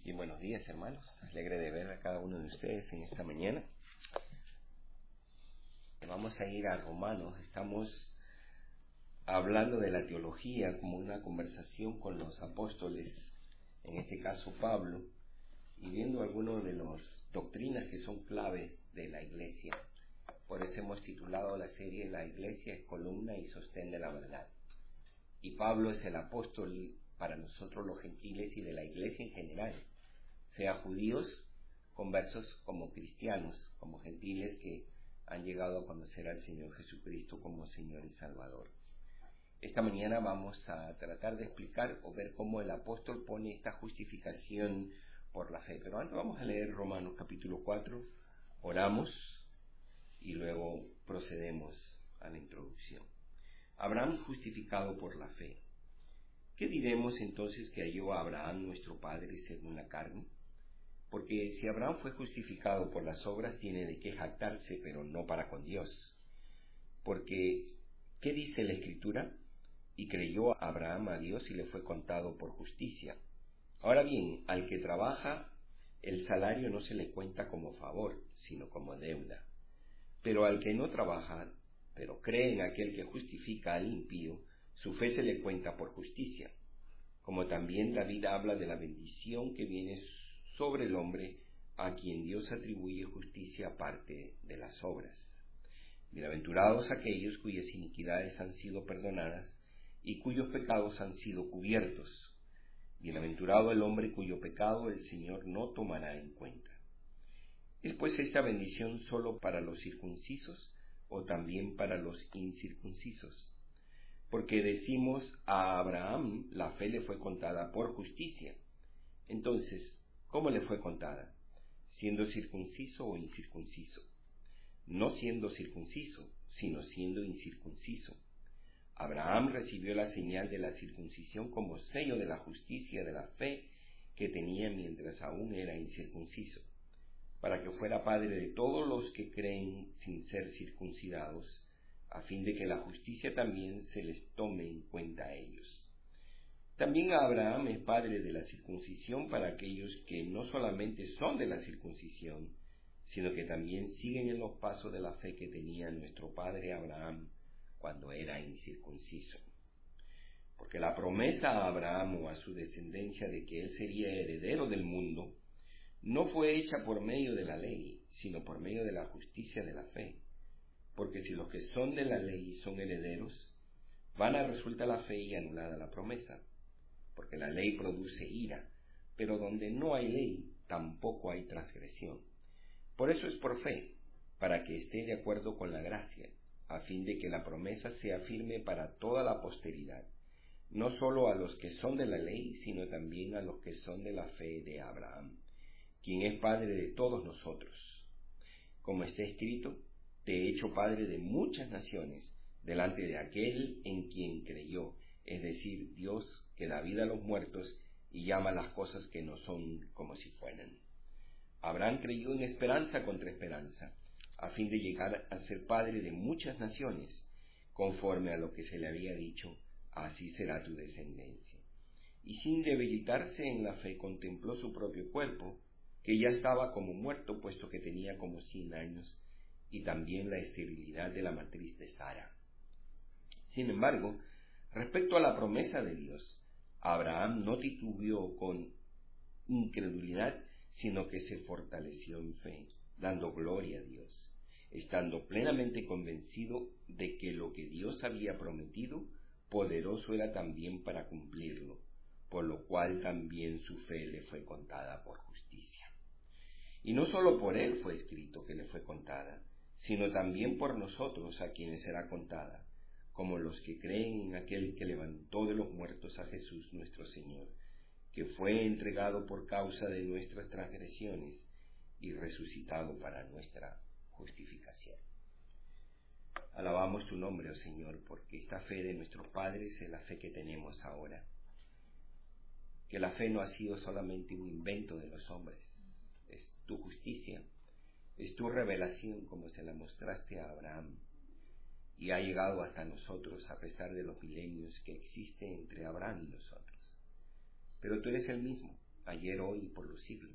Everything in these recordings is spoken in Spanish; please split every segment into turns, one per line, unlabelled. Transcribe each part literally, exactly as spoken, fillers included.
Bien, buenos días, hermanos. Alegre de ver a cada uno de ustedes en esta mañana. Vamos a ir a Romanos. Estamos hablando de la teología como una conversación con los apóstoles, en este caso Pablo, y viendo algunas de las doctrinas que son clave de la iglesia. Por eso hemos titulado la serie La iglesia es columna y sostén de la verdad. Y Pablo es el apóstol para nosotros los gentiles y de la iglesia en general, sea judíos, conversos, como cristianos, como gentiles que han llegado a conocer al Señor Jesucristo como Señor y Salvador. Esta mañana vamos a tratar de explicar o ver cómo el apóstol pone esta justificación por la fe. Pero antes vamos a leer Romanos capítulo cuatro, oramos y luego procedemos a la introducción. Abraham justificado por la fe. ¿Qué diremos entonces que halló a Abraham nuestro padre según la carne? Porque si Abraham fue justificado por las obras, tiene de qué jactarse, pero no para con Dios. Porque, ¿qué dice la Escritura? Y creyó Abraham a Dios y le fue contado por justicia. Ahora bien, al que trabaja, el salario no se le cuenta como favor, sino como deuda. Pero al que no trabaja, pero cree en aquel que justifica al impío, su fe se le cuenta por justicia. Como también David habla de la bendición que viene sobre el hombre a quien Dios atribuye justicia aparte de las obras. Bienaventurados aquellos cuyas iniquidades han sido perdonadas y cuyos pecados han sido cubiertos. Bienaventurado el hombre cuyo pecado el Señor no tomará en cuenta. ¿Es pues esta bendición sólo para los circuncisos o también para los incircuncisos? Porque decimos a Abraham la fe le fue contada por justicia. Entonces, ¿cómo le fue contada? ¿Siendo circunciso o incircunciso? No siendo circunciso, sino siendo incircunciso. Abraham recibió la señal de la circuncisión como sello de la justicia de la fe que tenía mientras aún era incircunciso, para que fuera padre de todos los que creen sin ser circuncidados, a fin de que la justicia también se les tome en cuenta a ellos. También Abraham es padre de la circuncisión para aquellos que no solamente son de la circuncisión, sino que también siguen en los pasos de la fe que tenía nuestro padre Abraham cuando era incircunciso. Porque la promesa a Abraham o a su descendencia de que él sería heredero del mundo no fue hecha por medio de la ley, sino por medio de la justicia de la fe. Porque si los que son de la ley son herederos, vana resulta la fe y anulada la promesa. Porque la ley produce ira, pero donde no hay ley, tampoco hay transgresión. Por eso es por fe, para que esté de acuerdo con la gracia, a fin de que la promesa sea firme para toda la posteridad, no sólo a los que son de la ley, sino también a los que son de la fe de Abraham, quien es padre de todos nosotros. Como está escrito, te he hecho padre de muchas naciones, delante de aquel en quien creyó, es decir, Dios que da vida a los muertos y llama las cosas que no son como si fueran. Abraham creyó en esperanza contra esperanza, a fin de llegar a ser padre de muchas naciones, conforme a lo que se le había dicho, así será tu descendencia. Y sin debilitarse en la fe contempló su propio cuerpo, que ya estaba como muerto, puesto que tenía como cien años, y también la esterilidad de la matriz de Sara. Sin embargo, respecto a la promesa de Dios, Abraham no titubeó con incredulidad, sino que se fortaleció en fe, dando gloria a Dios, estando plenamente convencido de que lo que Dios había prometido, poderoso era también para cumplirlo, por lo cual también su fe le fue contada por justicia. Y no sólo por él fue escrito que le fue contada, sino también por nosotros a quienes será contada, como los que creen en aquel que levantó de los muertos a Jesús nuestro Señor, que fue entregado por causa de nuestras transgresiones y resucitado para nuestra justificación. Alabamos tu nombre, oh Señor, porque esta fe de nuestros padres es la fe que tenemos ahora. Que la fe no ha sido solamente un invento de los hombres, es tu justicia, es tu revelación como se la mostraste a Abraham, y ha llegado hasta nosotros a pesar de los milenios que existen entre Abraham y nosotros. Pero tú eres el mismo, ayer, hoy y por los siglos.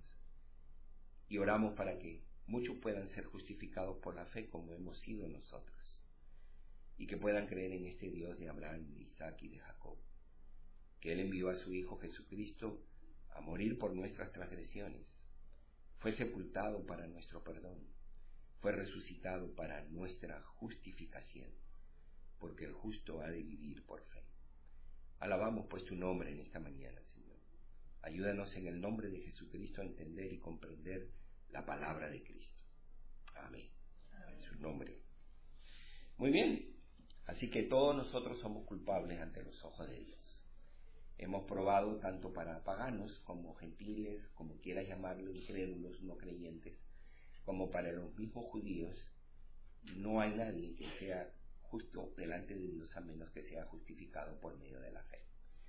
Y oramos para que muchos puedan ser justificados por la fe como hemos sido nosotros, y que puedan creer en este Dios de Abraham, de Isaac y de Jacob, que Él envió a su Hijo Jesucristo a morir por nuestras transgresiones, fue sepultado para nuestro perdón, fue resucitado para nuestra justificación, porque el justo ha de vivir por fe. Alabamos pues tu nombre en esta mañana, Señor. Ayúdanos en el nombre de Jesucristo a entender y comprender la palabra de Cristo. Amén. En su nombre. Muy bien. Así que todos nosotros somos culpables ante los ojos de Dios. Hemos probado tanto para paganos como gentiles, como quieras llamarlo, incrédulos, no creyentes, como para los mismos judíos. No hay nadie que sea justo delante de Dios a menos que sea justificado por medio de la fe.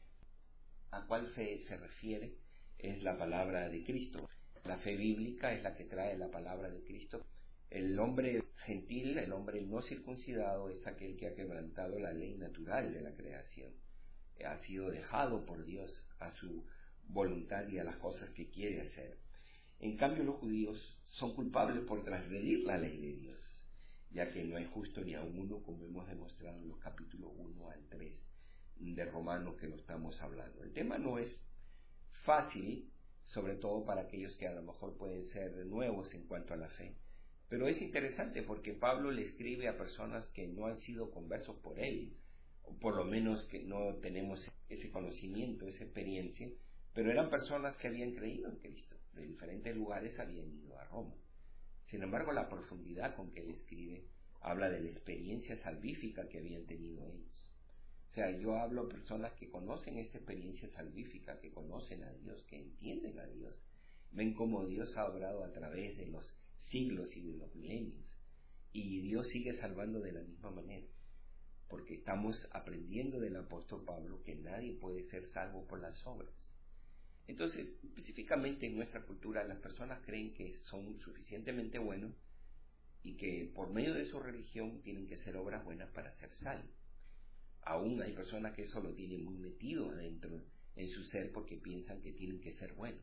¿A cuál fe se refiere? Es la palabra de Cristo. La fe bíblica es la que trae la palabra de Cristo. El hombre gentil, el hombre no circuncidado, es aquel que ha quebrantado la ley natural de la creación. Ha sido dejado por Dios a su voluntad y a las cosas que quiere hacer. En cambio, los judíos son culpables por transgredir la ley de Dios, ya que no hay justo ni a uno, como hemos demostrado en los capítulos uno al tres de Romanos que lo estamos hablando. El tema no es fácil, sobre todo para aquellos que a lo mejor pueden ser nuevos en cuanto a la fe, pero es interesante porque Pablo le escribe a personas que no han sido conversos por él, o por lo menos que no tenemos ese conocimiento, esa experiencia, pero eran personas que habían creído en Cristo, de diferentes lugares habían ido a Roma. Sin embargo, la profundidad con que él escribe habla de la experiencia salvífica que habían tenido ellos. O sea, yo hablo a personas que conocen esta experiencia salvífica, que conocen a Dios, que entienden a Dios, ven cómo Dios ha obrado a través de los siglos y de los milenios, y Dios sigue salvando de la misma manera, porque estamos aprendiendo del apóstol Pablo que nadie puede ser salvo por las obras. Entonces, específicamente en nuestra cultura, las personas creen que son suficientemente buenos y que por medio de su religión tienen que hacer obras buenas para ser salvos. Aún hay personas que eso lo tienen muy metido adentro en su ser porque piensan que tienen que ser buenos.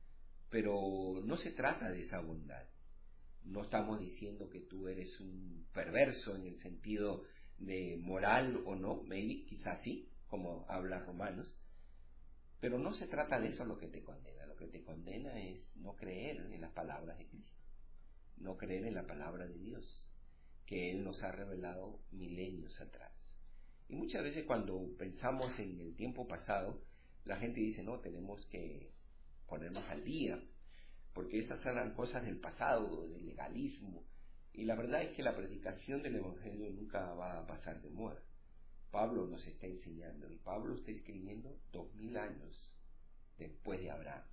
Pero no se trata de esa bondad. No estamos diciendo que tú eres un perverso en el sentido de moral o no, maybe, quizás sí, como habla Romanos, pero no se trata de eso lo que te condena. Lo que te condena es no creer en las palabras de Cristo, no creer en la palabra de Dios, que Él nos ha revelado milenios atrás. Y muchas veces cuando pensamos en el tiempo pasado, la gente dice, no, tenemos que ponernos al día, porque esas eran cosas del pasado, del legalismo, y la verdad es que la predicación del Evangelio nunca va a pasar de moda. Pablo nos está enseñando, y Pablo está escribiendo dos mil años después de Abraham.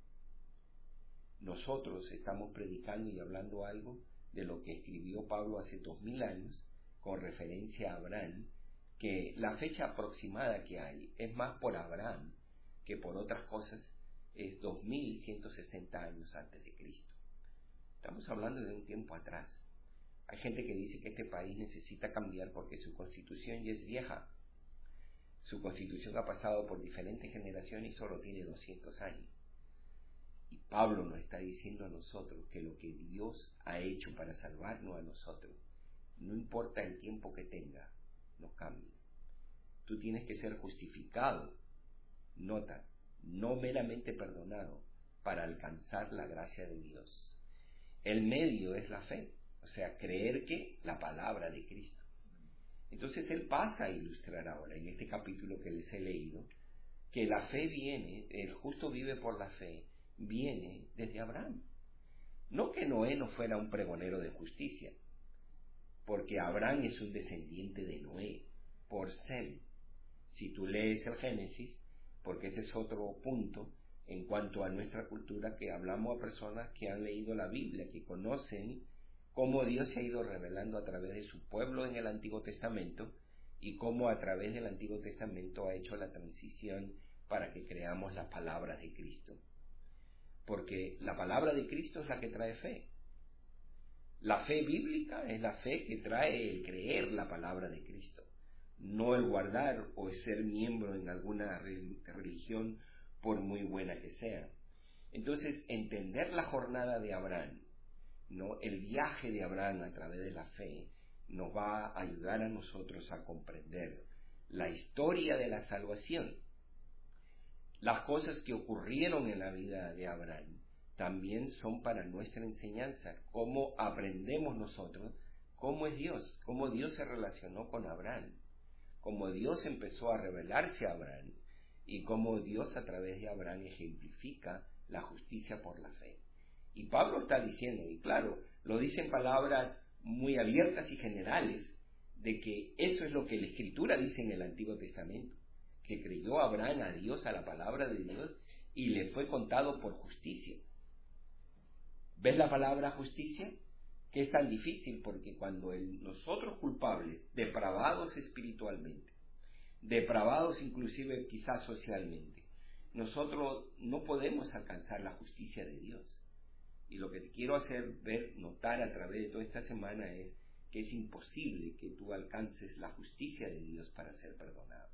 Nosotros estamos predicando y hablando algo de lo que escribió Pablo hace dos mil años con referencia a Abraham, que la fecha aproximada que hay es más por Abraham que por otras cosas, es dos mil ciento sesenta años antes de Cristo. Estamos hablando de un tiempo atrás. Hay gente que dice que este país necesita cambiar porque su constitución ya es vieja. Su constitución ha pasado por diferentes generaciones y solo tiene doscientos años. Y Pablo nos está diciendo a nosotros que lo que Dios ha hecho para salvarnos a nosotros, no importa el tiempo que tenga, no cambia. Tú tienes que ser justificado, nota, no meramente perdonado, para alcanzar la gracia de Dios. El medio es la fe, o sea, creer que la palabra de Cristo. Entonces él pasa a ilustrar ahora, en este capítulo que les he leído, que la fe viene, el justo vive por la fe, viene desde Abraham. No que Noé no fuera un pregonero de justicia, porque Abraham es un descendiente de Noé, por Sem. Si tú lees el Génesis, porque este es otro punto en cuanto a nuestra cultura, que hablamos a personas que han leído la Biblia, que conocen cómo Dios se ha ido revelando a través de su pueblo en el Antiguo Testamento y cómo a través del Antiguo Testamento ha hecho la transición para que creamos las palabras de Cristo. Porque la palabra de Cristo es la que trae fe. La fe bíblica es la fe que trae el creer la palabra de Cristo, no el guardar o ser miembro en alguna religión por muy buena que sea. Entonces, entender la jornada de Abraham, ¿no? El viaje de Abraham a través de la fe, nos va a ayudar a nosotros a comprender la historia de la salvación. Las cosas que ocurrieron en la vida de Abraham también son para nuestra enseñanza, cómo aprendemos nosotros cómo es Dios, cómo Dios se relacionó con Abraham, cómo Dios empezó a revelarse a Abraham y cómo Dios a través de Abraham ejemplifica la justicia por la fe. Y Pablo está diciendo, y claro, lo dice en palabras muy abiertas y generales, de que eso es lo que la Escritura dice en el Antiguo Testamento, que creyó Abraham a Dios, a la palabra de Dios, y le fue contado por justicia. ¿Ves la palabra justicia? Que es tan difícil, porque cuando el, nosotros culpables, depravados espiritualmente, depravados inclusive quizás socialmente, nosotros no podemos alcanzar la justicia de Dios. Y lo que te quiero hacer ver, notar a través de toda esta semana es que es imposible que tú alcances la justicia de Dios para ser perdonado.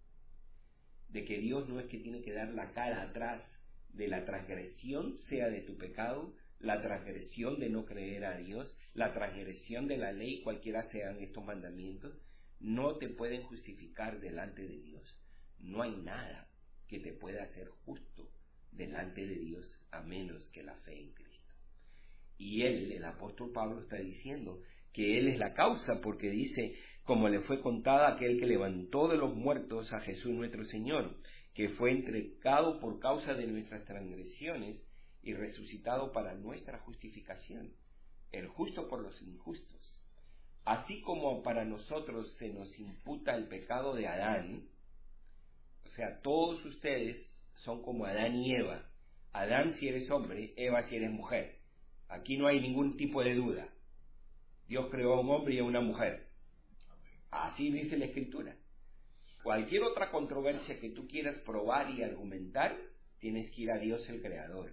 De que Dios no es que tiene que dar la cara atrás de la transgresión, sea de tu pecado, la transgresión de no creer a Dios, la transgresión de la ley, cualquiera sean estos mandamientos, no te pueden justificar delante de Dios. No hay nada que te pueda hacer justo delante de Dios a menos que la fe en Cristo. Y él, el apóstol Pablo, está diciendo que él es la causa, porque dice, como le fue contada a aquel que levantó de los muertos a Jesús nuestro Señor, que fue entregado por causa de nuestras transgresiones y resucitado para nuestra justificación, el justo por los injustos. Así como para nosotros se nos imputa el pecado de Adán, o sea, todos ustedes son como Adán y Eva. Adán si eres hombre, Eva si eres mujer. Aquí no hay ningún tipo de duda. Dios creó a un hombre y a una mujer. Así dice la Escritura. Cualquier otra controversia que tú quieras probar y argumentar, tienes que ir a Dios el Creador.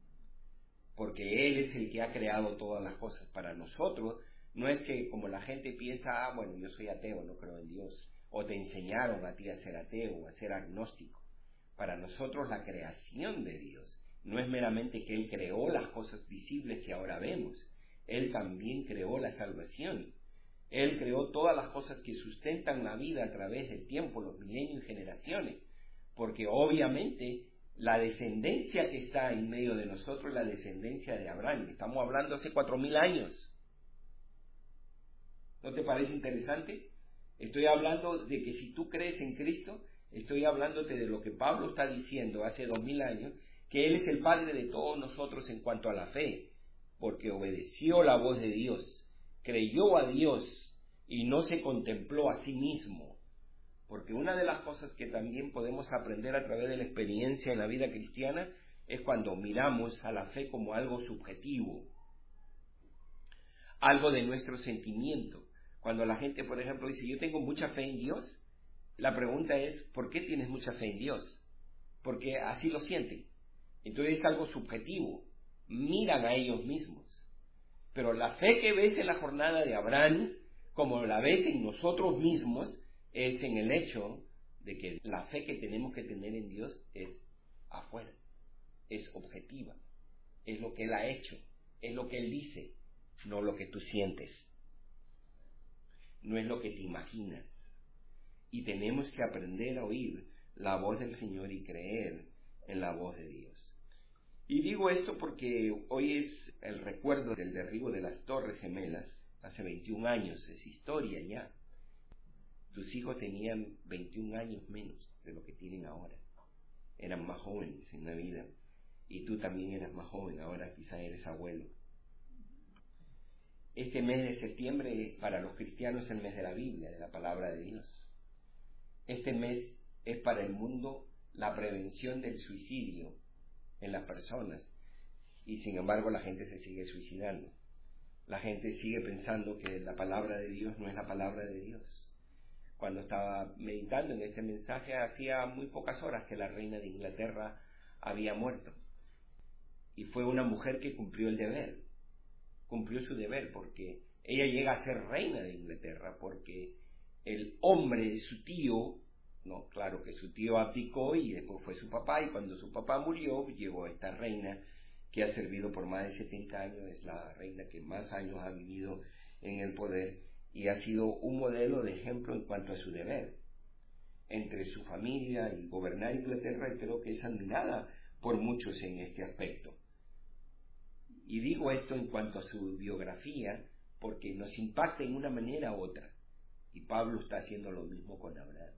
Porque Él es el que ha creado todas las cosas. Para nosotros, no es que como la gente piensa, ah, bueno, yo soy ateo, no creo en Dios. O te enseñaron a ti a ser ateo, a ser agnóstico. Para nosotros la creación de Dios no es meramente que Él creó las cosas visibles que ahora vemos. Él también creó la salvación. Él creó todas las cosas que sustentan la vida a través del tiempo, los milenios y generaciones. Porque obviamente la descendencia que está en medio de nosotros es la descendencia de Abraham. Estamos hablando hace cuatro mil años. ¿No te parece interesante? Estoy hablando de que si tú crees en Cristo, estoy hablándote de lo que Pablo está diciendo hace dos mil años, que Él es el Padre de todos nosotros en cuanto a la fe, porque obedeció la voz de Dios, creyó a Dios y no se contempló a sí mismo. Porque una de las cosas que también podemos aprender a través de la experiencia en la vida cristiana es cuando miramos a la fe como algo subjetivo, algo de nuestro sentimiento. Cuando la gente, por ejemplo, dice, yo tengo mucha fe en Dios, la pregunta es, ¿por qué tienes mucha fe en Dios? Porque así lo sienten. Entonces es algo subjetivo. Miran a ellos mismos. Pero la fe que ves en la jornada de Abraham, como la ves en nosotros mismos, es en el hecho de que la fe que tenemos que tener en Dios es afuera, es objetiva, es lo que Él ha hecho, es lo que Él dice, no lo que tú sientes, no es lo que te imaginas. Y tenemos que aprender a oír la voz del Señor y creer en la voz de Dios. Y digo esto porque hoy es el recuerdo del derribo de las Torres Gemelas, hace veintiún años, es historia ya. Tus hijos tenían veintiún años menos de lo que tienen ahora. Eran más jóvenes en la vida. Y tú también eras más joven, ahora quizá eres abuelo. Este mes de septiembre para los cristianos es el mes de la Biblia, de la palabra de Dios. Este mes es para el mundo la prevención del suicidio en las personas. Y sin embargo la gente se sigue suicidando. La gente sigue pensando que la palabra de Dios no es la palabra de Dios. Cuando estaba meditando en este mensaje, hacía muy pocas horas que la reina de Inglaterra había muerto. Y fue una mujer que cumplió el deber, cumplió su deber, porque ella llega a ser reina de Inglaterra, porque el hombre, su tío, No, claro que su tío abdicó y después fue su papá, y cuando su papá murió, llegó esta reina que ha servido por más de setenta años, es la reina que más años ha vivido en el poder y ha sido un modelo de ejemplo en cuanto a su deber entre su familia y gobernar Inglaterra, y creo que es admirada por muchos en este aspecto. Y digo esto en cuanto a su biografía porque nos impacta en una manera u otra, y Pablo está haciendo lo mismo con Abraham,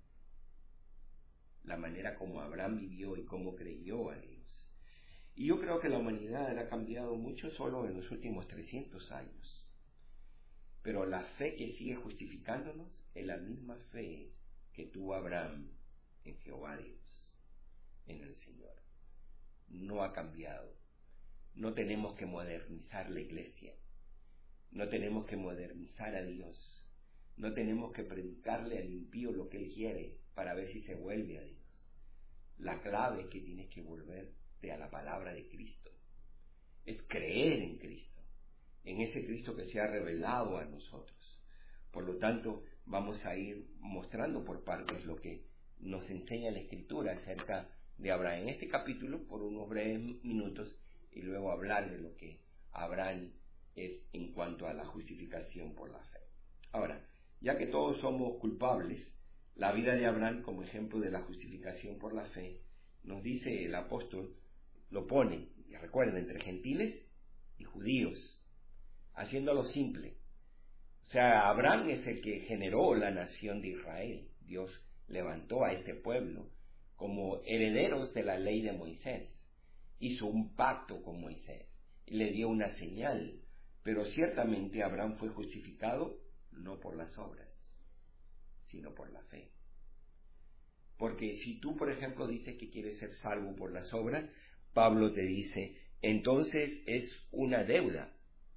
la manera como Abraham vivió y cómo creyó a Dios. Y yo creo que la humanidad ha cambiado mucho solo en los últimos trescientos años, pero la fe que sigue justificándonos es la misma fe que tuvo Abraham en Jehová Dios, en el Señor. No ha cambiado. No tenemos que modernizar la iglesia, no tenemos que modernizar a Dios, no tenemos que predicarle al impío lo que él quiere para ver si se vuelve a Dios. La clave es que tienes que volverte a la palabra de Cristo, es creer en Cristo, en ese Cristo que se ha revelado a nosotros. Por lo tanto, vamos a ir mostrando por partes lo que nos enseña la Escritura acerca de Abraham en este capítulo por unos breves minutos, y luego hablar de lo que Abraham es en cuanto a la justificación por la fe. Ahora, ya que todos somos culpables, la vida de Abraham como ejemplo de la justificación por la fe, nos dice el apóstol, lo pone, y recuerden, entre gentiles y judíos, haciéndolo simple. O sea, Abraham es el que generó la nación de Israel. Dios levantó a este pueblo como herederos de la ley de Moisés. Hizo un pacto con Moisés y le dio una señal, pero ciertamente Abraham fue justificado no por las obras, sino por la fe. Porque si tú, por ejemplo, dices que quieres ser salvo por las obras, Pablo te dice, entonces es una deuda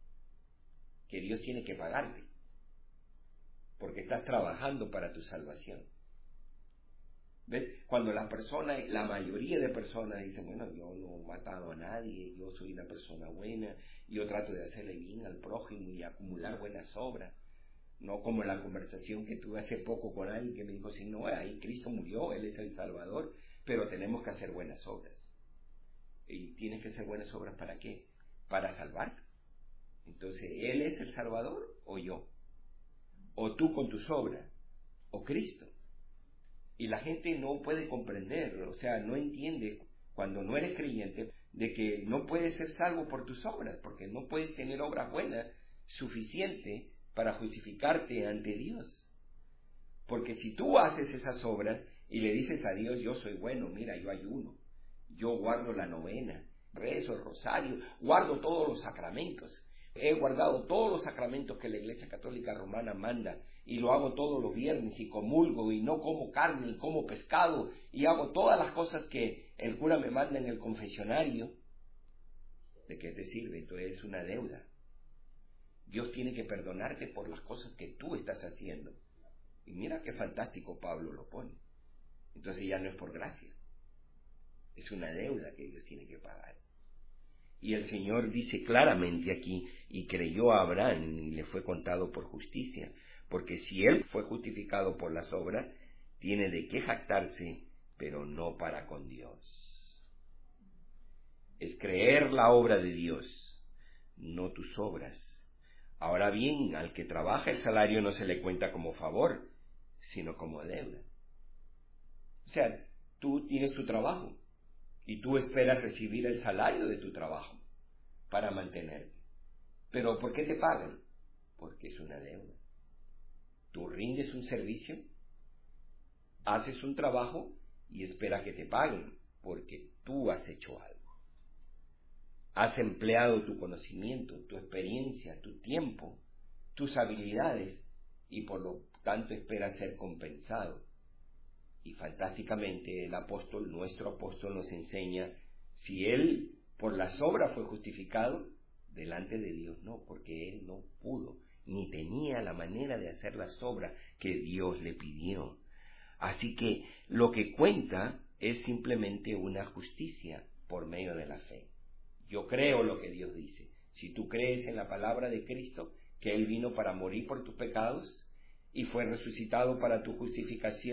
que Dios tiene que pagarte, porque estás trabajando para tu salvación. ¿Ves? Cuando las personas, la mayoría de personas dicen, bueno, yo no he matado a nadie, yo soy una persona buena, yo trato de hacerle bien al prójimo y acumular buenas obras, no como la conversación que tuve hace poco con alguien que me dijo, sí, no, ahí Cristo murió, Él es el Salvador, pero tenemos que hacer buenas obras. ¿Y tienes que hacer buenas obras para qué? Para salvarte. Entonces, ¿Él es el Salvador o yo? ¿O tú con tus obras? ¿O Cristo? Y la gente no puede comprender, o sea, no entiende cuando no eres creyente de que no puedes ser salvo por tus obras, porque no puedes tener obras buenas suficientes para justificarte ante Dios. Porque si tú haces esas obras y le dices a Dios, yo soy bueno, mira, yo ayuno, yo guardo la novena, rezo el rosario, guardo todos los sacramentos, he guardado todos los sacramentos que la Iglesia Católica Romana manda, y lo hago todos los viernes, y comulgo, y no como carne, y como pescado, y hago todas las cosas que el cura me manda en el confesionario, ¿de qué te sirve? Entonces es una deuda. Dios tiene que perdonarte por las cosas que tú estás haciendo. Y mira qué fantástico Pablo lo pone. Entonces ya no es por gracia, es una deuda que Dios tiene que pagar. Y el Señor dice claramente aquí, y creyó a Abraham y le fue contado por justicia, porque si él fue justificado por las obras, tiene de qué jactarse, pero no para con Dios. Es creer la obra de Dios, no tus obras. Ahora bien, al que trabaja el salario no se le cuenta como favor, sino como deuda. O sea, tú tienes tu trabajo y tú esperas recibir el salario de tu trabajo para mantenerte. ¿Pero por qué te pagan? Porque es una deuda. Tú rindes un servicio, haces un trabajo y esperas que te paguen, porque tú has hecho algo. Has empleado tu conocimiento, tu experiencia, tu tiempo, tus habilidades, y por lo tanto esperas ser compensado. Y fantásticamente el apóstol, nuestro apóstol, nos enseña, si él por las obras fue justificado, delante de Dios no, porque él no pudo, ni tenía la manera de hacer las obras que Dios le pidió. Así que lo que cuenta es simplemente una justicia por medio de la fe. Yo creo lo que Dios dice. Si tú crees en la palabra de Cristo, que Él vino para morir por tus pecados y fue resucitado para tu justificación,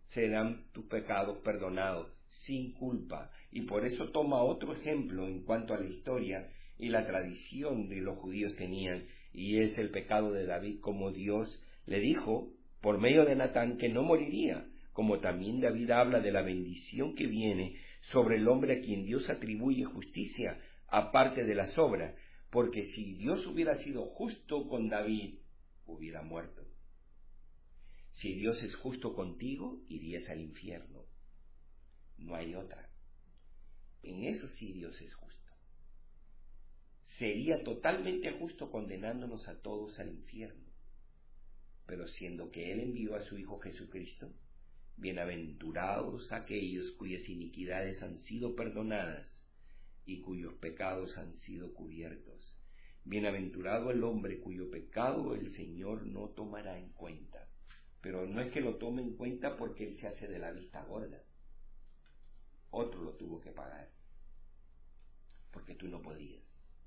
serán tus pecados perdonados sin culpa. Y por eso toma otro ejemplo en cuanto a la historia y la tradición de los judíos tenían, y es el pecado de David, como Dios le dijo por medio de Natán que no moriría, como también David habla de la bendición que viene sobre el hombre a quien Dios atribuye justicia aparte de las obras, porque si Dios hubiera sido justo con David, hubiera muerto. Si Dios es justo contigo, irías al infierno. No hay otra. En eso sí Dios es justo. Sería totalmente justo condenándonos a todos al infierno. Pero siendo que Él envió a su Hijo Jesucristo, bienaventurados aquellos cuyas iniquidades han sido perdonadas y cuyos pecados han sido cubiertos. Bienaventurado el hombre cuyo pecado el Señor no tomará en cuenta. Pero no es que lo tome en cuenta porque Él se hace de la vista gorda. Otro lo tuvo que pagar, porque tú no podías.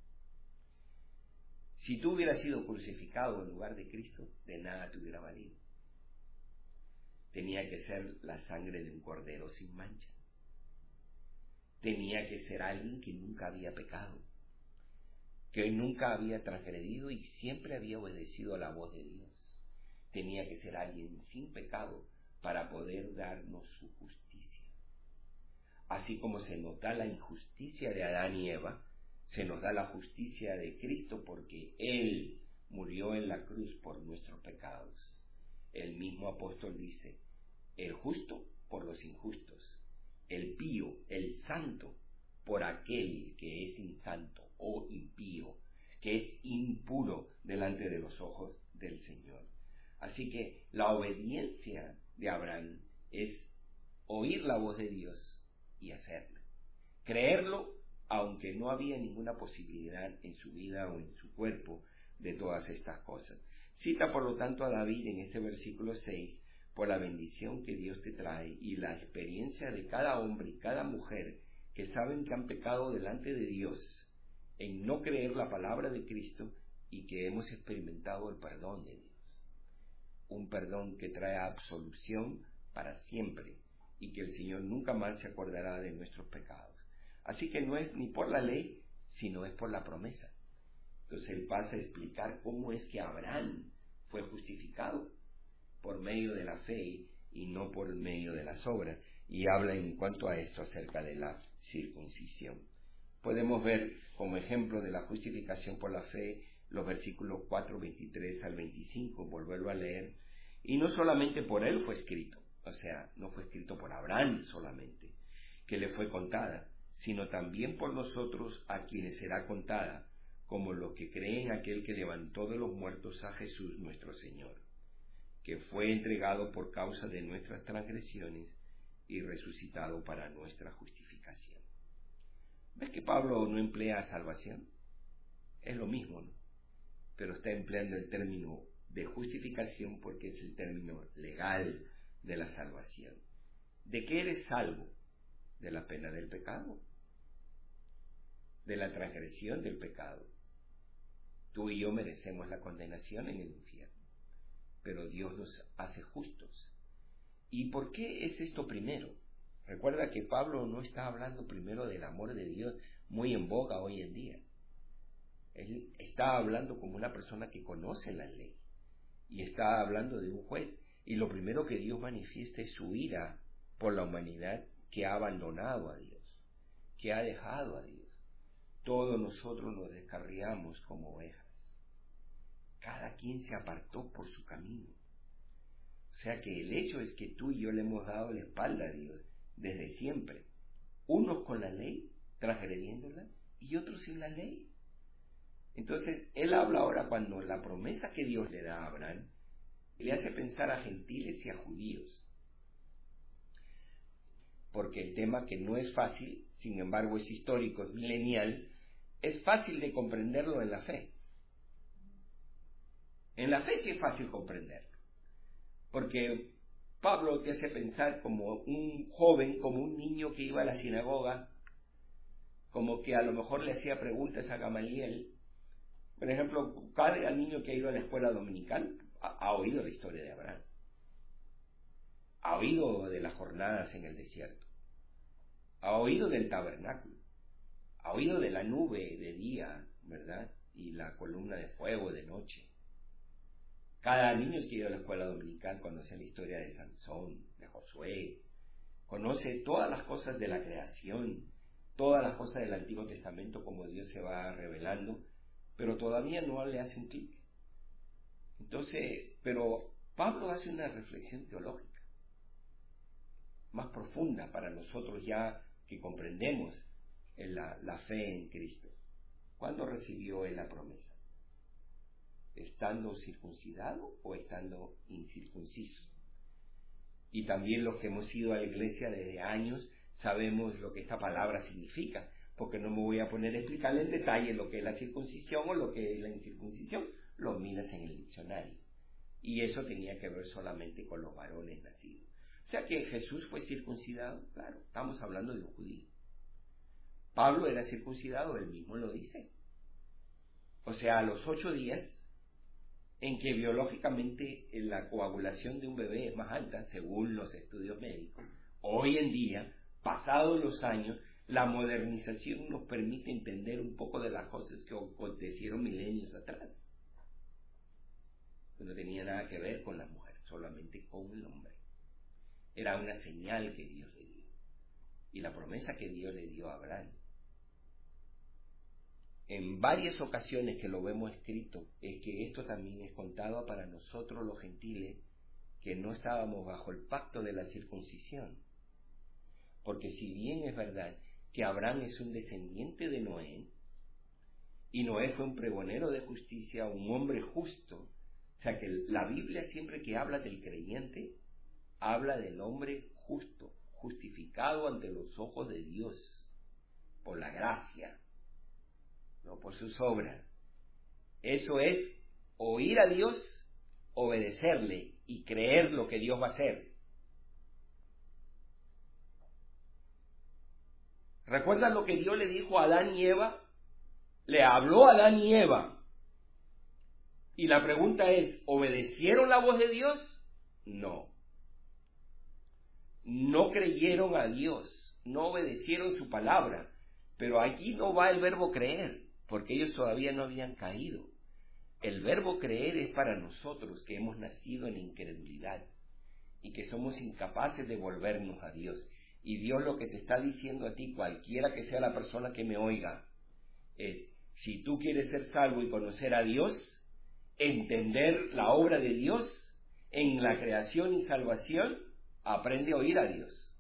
Si tú hubieras sido crucificado en lugar de Cristo, de nada te hubiera valido. Tenía que ser la sangre de un cordero sin mancha. Tenía que ser alguien que nunca había pecado, que nunca había transgredido y siempre había obedecido a la voz de Dios. Tenía que ser alguien sin pecado para poder darnos su justicia. Así como se nos da la injusticia de Adán y Eva, se nos da la justicia de Cristo porque Él murió en la cruz por nuestros pecados. El mismo apóstol dice, el justo por los injustos, el pío, el santo, por aquel que es insanto o impío, que es impuro delante de los ojos del Señor. Así que la obediencia de Abraham es oír la voz de Dios y hacerlo. Creerlo, aunque no había ninguna posibilidad en su vida o en su cuerpo de todas estas cosas. Cita por lo tanto a David en este versículo seis, por la bendición que Dios te trae y la experiencia de cada hombre y cada mujer que saben que han pecado delante de Dios en no creer la palabra de Cristo y que hemos experimentado el perdón de Dios. Un perdón que trae absolución para siempre y que el Señor nunca más se acordará de nuestros pecados. Así que no es ni por la ley, sino es por la promesa. Entonces él pasa a explicar cómo es que Abraham fue justificado por medio de la fe y no por medio de las obras, y habla en cuanto a esto acerca de la circuncisión. Podemos ver como ejemplo de la justificación por la fe los versículos cuatro, veintitrés al veinticinco, volverlo a leer, y no solamente por él fue escrito, o sea, no fue escrito por Abraham solamente, que le fue contada, sino también por nosotros a quienes será contada, como los que creen aquel que levantó de los muertos a Jesús nuestro Señor, que fue entregado por causa de nuestras transgresiones y resucitado para nuestra justificación. ¿Ves que Pablo no emplea salvación? Es lo mismo, ¿no? Pero está empleando el término de justificación porque es el término legal de la salvación. ¿De qué eres salvo? De la pena del pecado, de la transgresión del pecado. Tú y yo merecemos la condenación en el infierno, pero Dios nos hace justos. ¿Y por qué es esto primero? Recuerda que Pablo no está hablando primero del amor de Dios muy en boga hoy en día. Él está hablando como una persona que conoce la ley y está hablando de un juez. Y lo primero que Dios manifiesta es su ira por la humanidad que ha abandonado a Dios, que ha dejado a Dios. Todos nosotros nos descarriamos como ovejas. Cada quien se apartó por su camino. O sea que el hecho es que tú y yo le hemos dado la espalda a Dios desde siempre. Unos con la ley, transgrediéndola, y otros sin la ley. Entonces, él habla ahora cuando la promesa que Dios le da a Abraham le hace pensar a gentiles y a judíos. Porque el tema, que no es fácil, sin embargo es histórico, es milenial, es fácil de comprenderlo en la fe. En la fe sí es fácil comprenderlo. Porque Pablo te hace pensar como un joven, como un niño que iba a la sinagoga, como que a lo mejor le hacía preguntas a Gamaliel. Por ejemplo, cada niño que ha ido a la escuela dominical ha, ha oído la historia de Abraham. Ha oído de las jornadas en el desierto. Ha oído del tabernáculo. Ha oído de la nube de día, ¿verdad? Y la columna de fuego de noche. Cada niño que ha ido a la escuela dominical conoce la historia de Sansón, de Josué. Conoce todas las cosas de la creación, todas las cosas del Antiguo Testamento, como Dios se va revelando, pero todavía no le hace un clic. Entonces, pero Pablo hace una reflexión teológica más profunda para nosotros ya que comprendemos la, la fe en Cristo. ¿Cuándo recibió él la promesa? ¿Estando circuncidado o estando incircunciso? Y también los que hemos ido a la iglesia desde años sabemos lo que esta palabra significa, porque no me voy a poner a explicarle en detalle lo que es la circuncisión o lo que es la incircuncisión, lo miras en el diccionario. Y eso tenía que ver solamente con los varones nacidos. O sea que Jesús fue circuncidado, claro, estamos hablando de un judío. Pablo era circuncidado, él mismo lo dice. O sea, a los ocho días, en que biológicamente la coagulación de un bebé es más alta, según los estudios médicos, hoy en día, pasados los años, la modernización nos permite entender un poco de las cosas que acontecieron milenios atrás. No tenía nada que ver con las mujeres, solamente con el hombre. Era una señal que Dios le dio. Y la promesa que Dios le dio a Abraham. En varias ocasiones que lo vemos escrito, es que esto también es contado para nosotros los gentiles, que no estábamos bajo el pacto de la circuncisión. Porque si bien es verdad que Abraham es un descendiente de Noé, y Noé fue un pregonero de justicia, un hombre justo, o sea que la Biblia siempre que habla del creyente, habla del hombre justo, justificado ante los ojos de Dios, por la gracia, no por sus obras. Eso es oír a Dios, obedecerle y creer lo que Dios va a hacer. ¿Recuerdan lo que Dios le dijo a Adán y Eva? Le habló a Adán y Eva. Y la pregunta es, ¿obedecieron la voz de Dios? No. No creyeron a Dios, no obedecieron su palabra. Pero allí no va el verbo creer, porque ellos todavía no habían caído. El verbo creer es para nosotros que hemos nacido en incredulidad y que somos incapaces de volvernos a Dios. Y Dios lo que te está diciendo a ti, cualquiera que sea la persona que me oiga, es, si tú quieres ser salvo y conocer a Dios, entender la obra de Dios en la creación y salvación, aprende a oír a Dios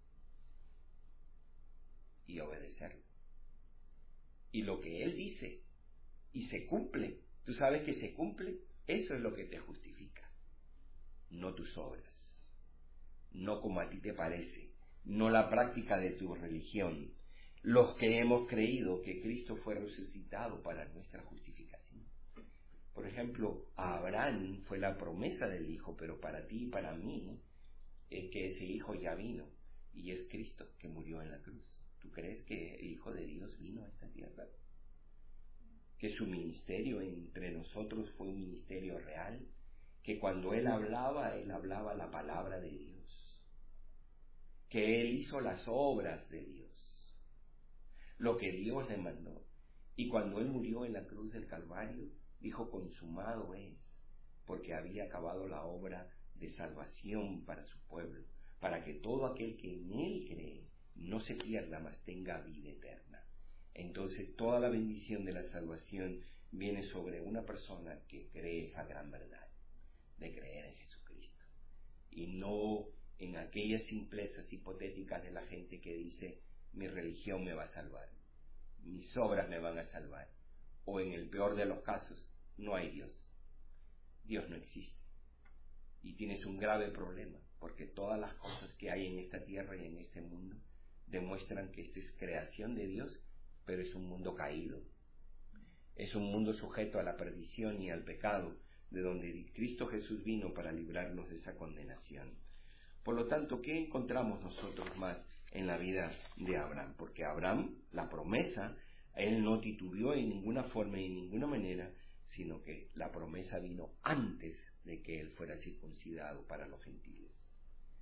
y obedecerlo. Y lo que Él dice, y se cumple, tú sabes que se cumple, eso es lo que te justifica, no tus obras, no como a ti te parece, no la práctica de tu religión, los que hemos creído que Cristo fue resucitado para nuestra justificación. Por ejemplo, a Abraham fue la promesa del Hijo, pero para ti y para mí es que ese Hijo ya vino, y es Cristo que murió en la cruz. ¿Tú crees que el Hijo de Dios vino a esta tierra? Que su ministerio entre nosotros fue un ministerio real, que cuando Él hablaba, Él hablaba la palabra de Dios, que Él hizo las obras de Dios, lo que Dios le mandó. Y cuando Él murió en la cruz del Calvario, dijo, consumado es, porque había acabado la obra de salvación para su pueblo, para que todo aquel que en Él cree no se pierda, mas tenga vida eterna. Entonces toda la bendición de la salvación viene sobre una persona que cree esa gran verdad, de creer en Jesucristo, y no en aquellas simplezas hipotéticas de la gente que dice, mi religión me va a salvar, mis obras me van a salvar, o en el peor de los casos, no hay Dios. Dios no existe. Y tienes un grave problema, porque todas las cosas que hay en esta tierra y en este mundo demuestran que esta es creación de Dios, pero es un mundo caído. Es un mundo sujeto a la perdición y al pecado, de donde Cristo Jesús vino para librarnos de esa condenación. Por lo tanto, ¿qué encontramos nosotros más en la vida de Abraham? Porque Abraham, la promesa, él no titubeó en ninguna forma y en ninguna manera, sino que la promesa vino antes de que él fuera circuncidado para los gentiles.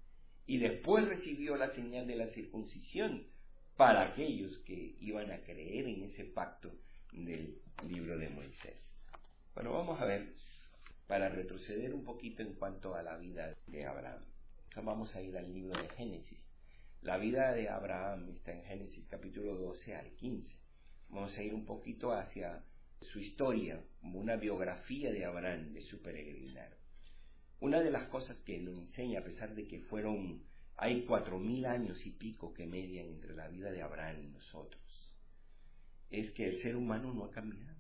y después recibió la señal de la circuncisión para aquellos que iban a creer en ese pacto del libro de Moisés. Bueno, vamos a ver, para retroceder un poquito en cuanto a la vida de Abraham. Entonces vamos a ir al libro de Génesis. La vida de Abraham está en Génesis capítulo doce al quince. Vamos a ir un poquito hacia su historia, como una biografía de Abraham, de su peregrinar. Una de las cosas que nos enseña, a pesar de que fueron, hay cuatro mil años y pico que median entre la vida de Abraham y nosotros, es que el ser humano no ha cambiado.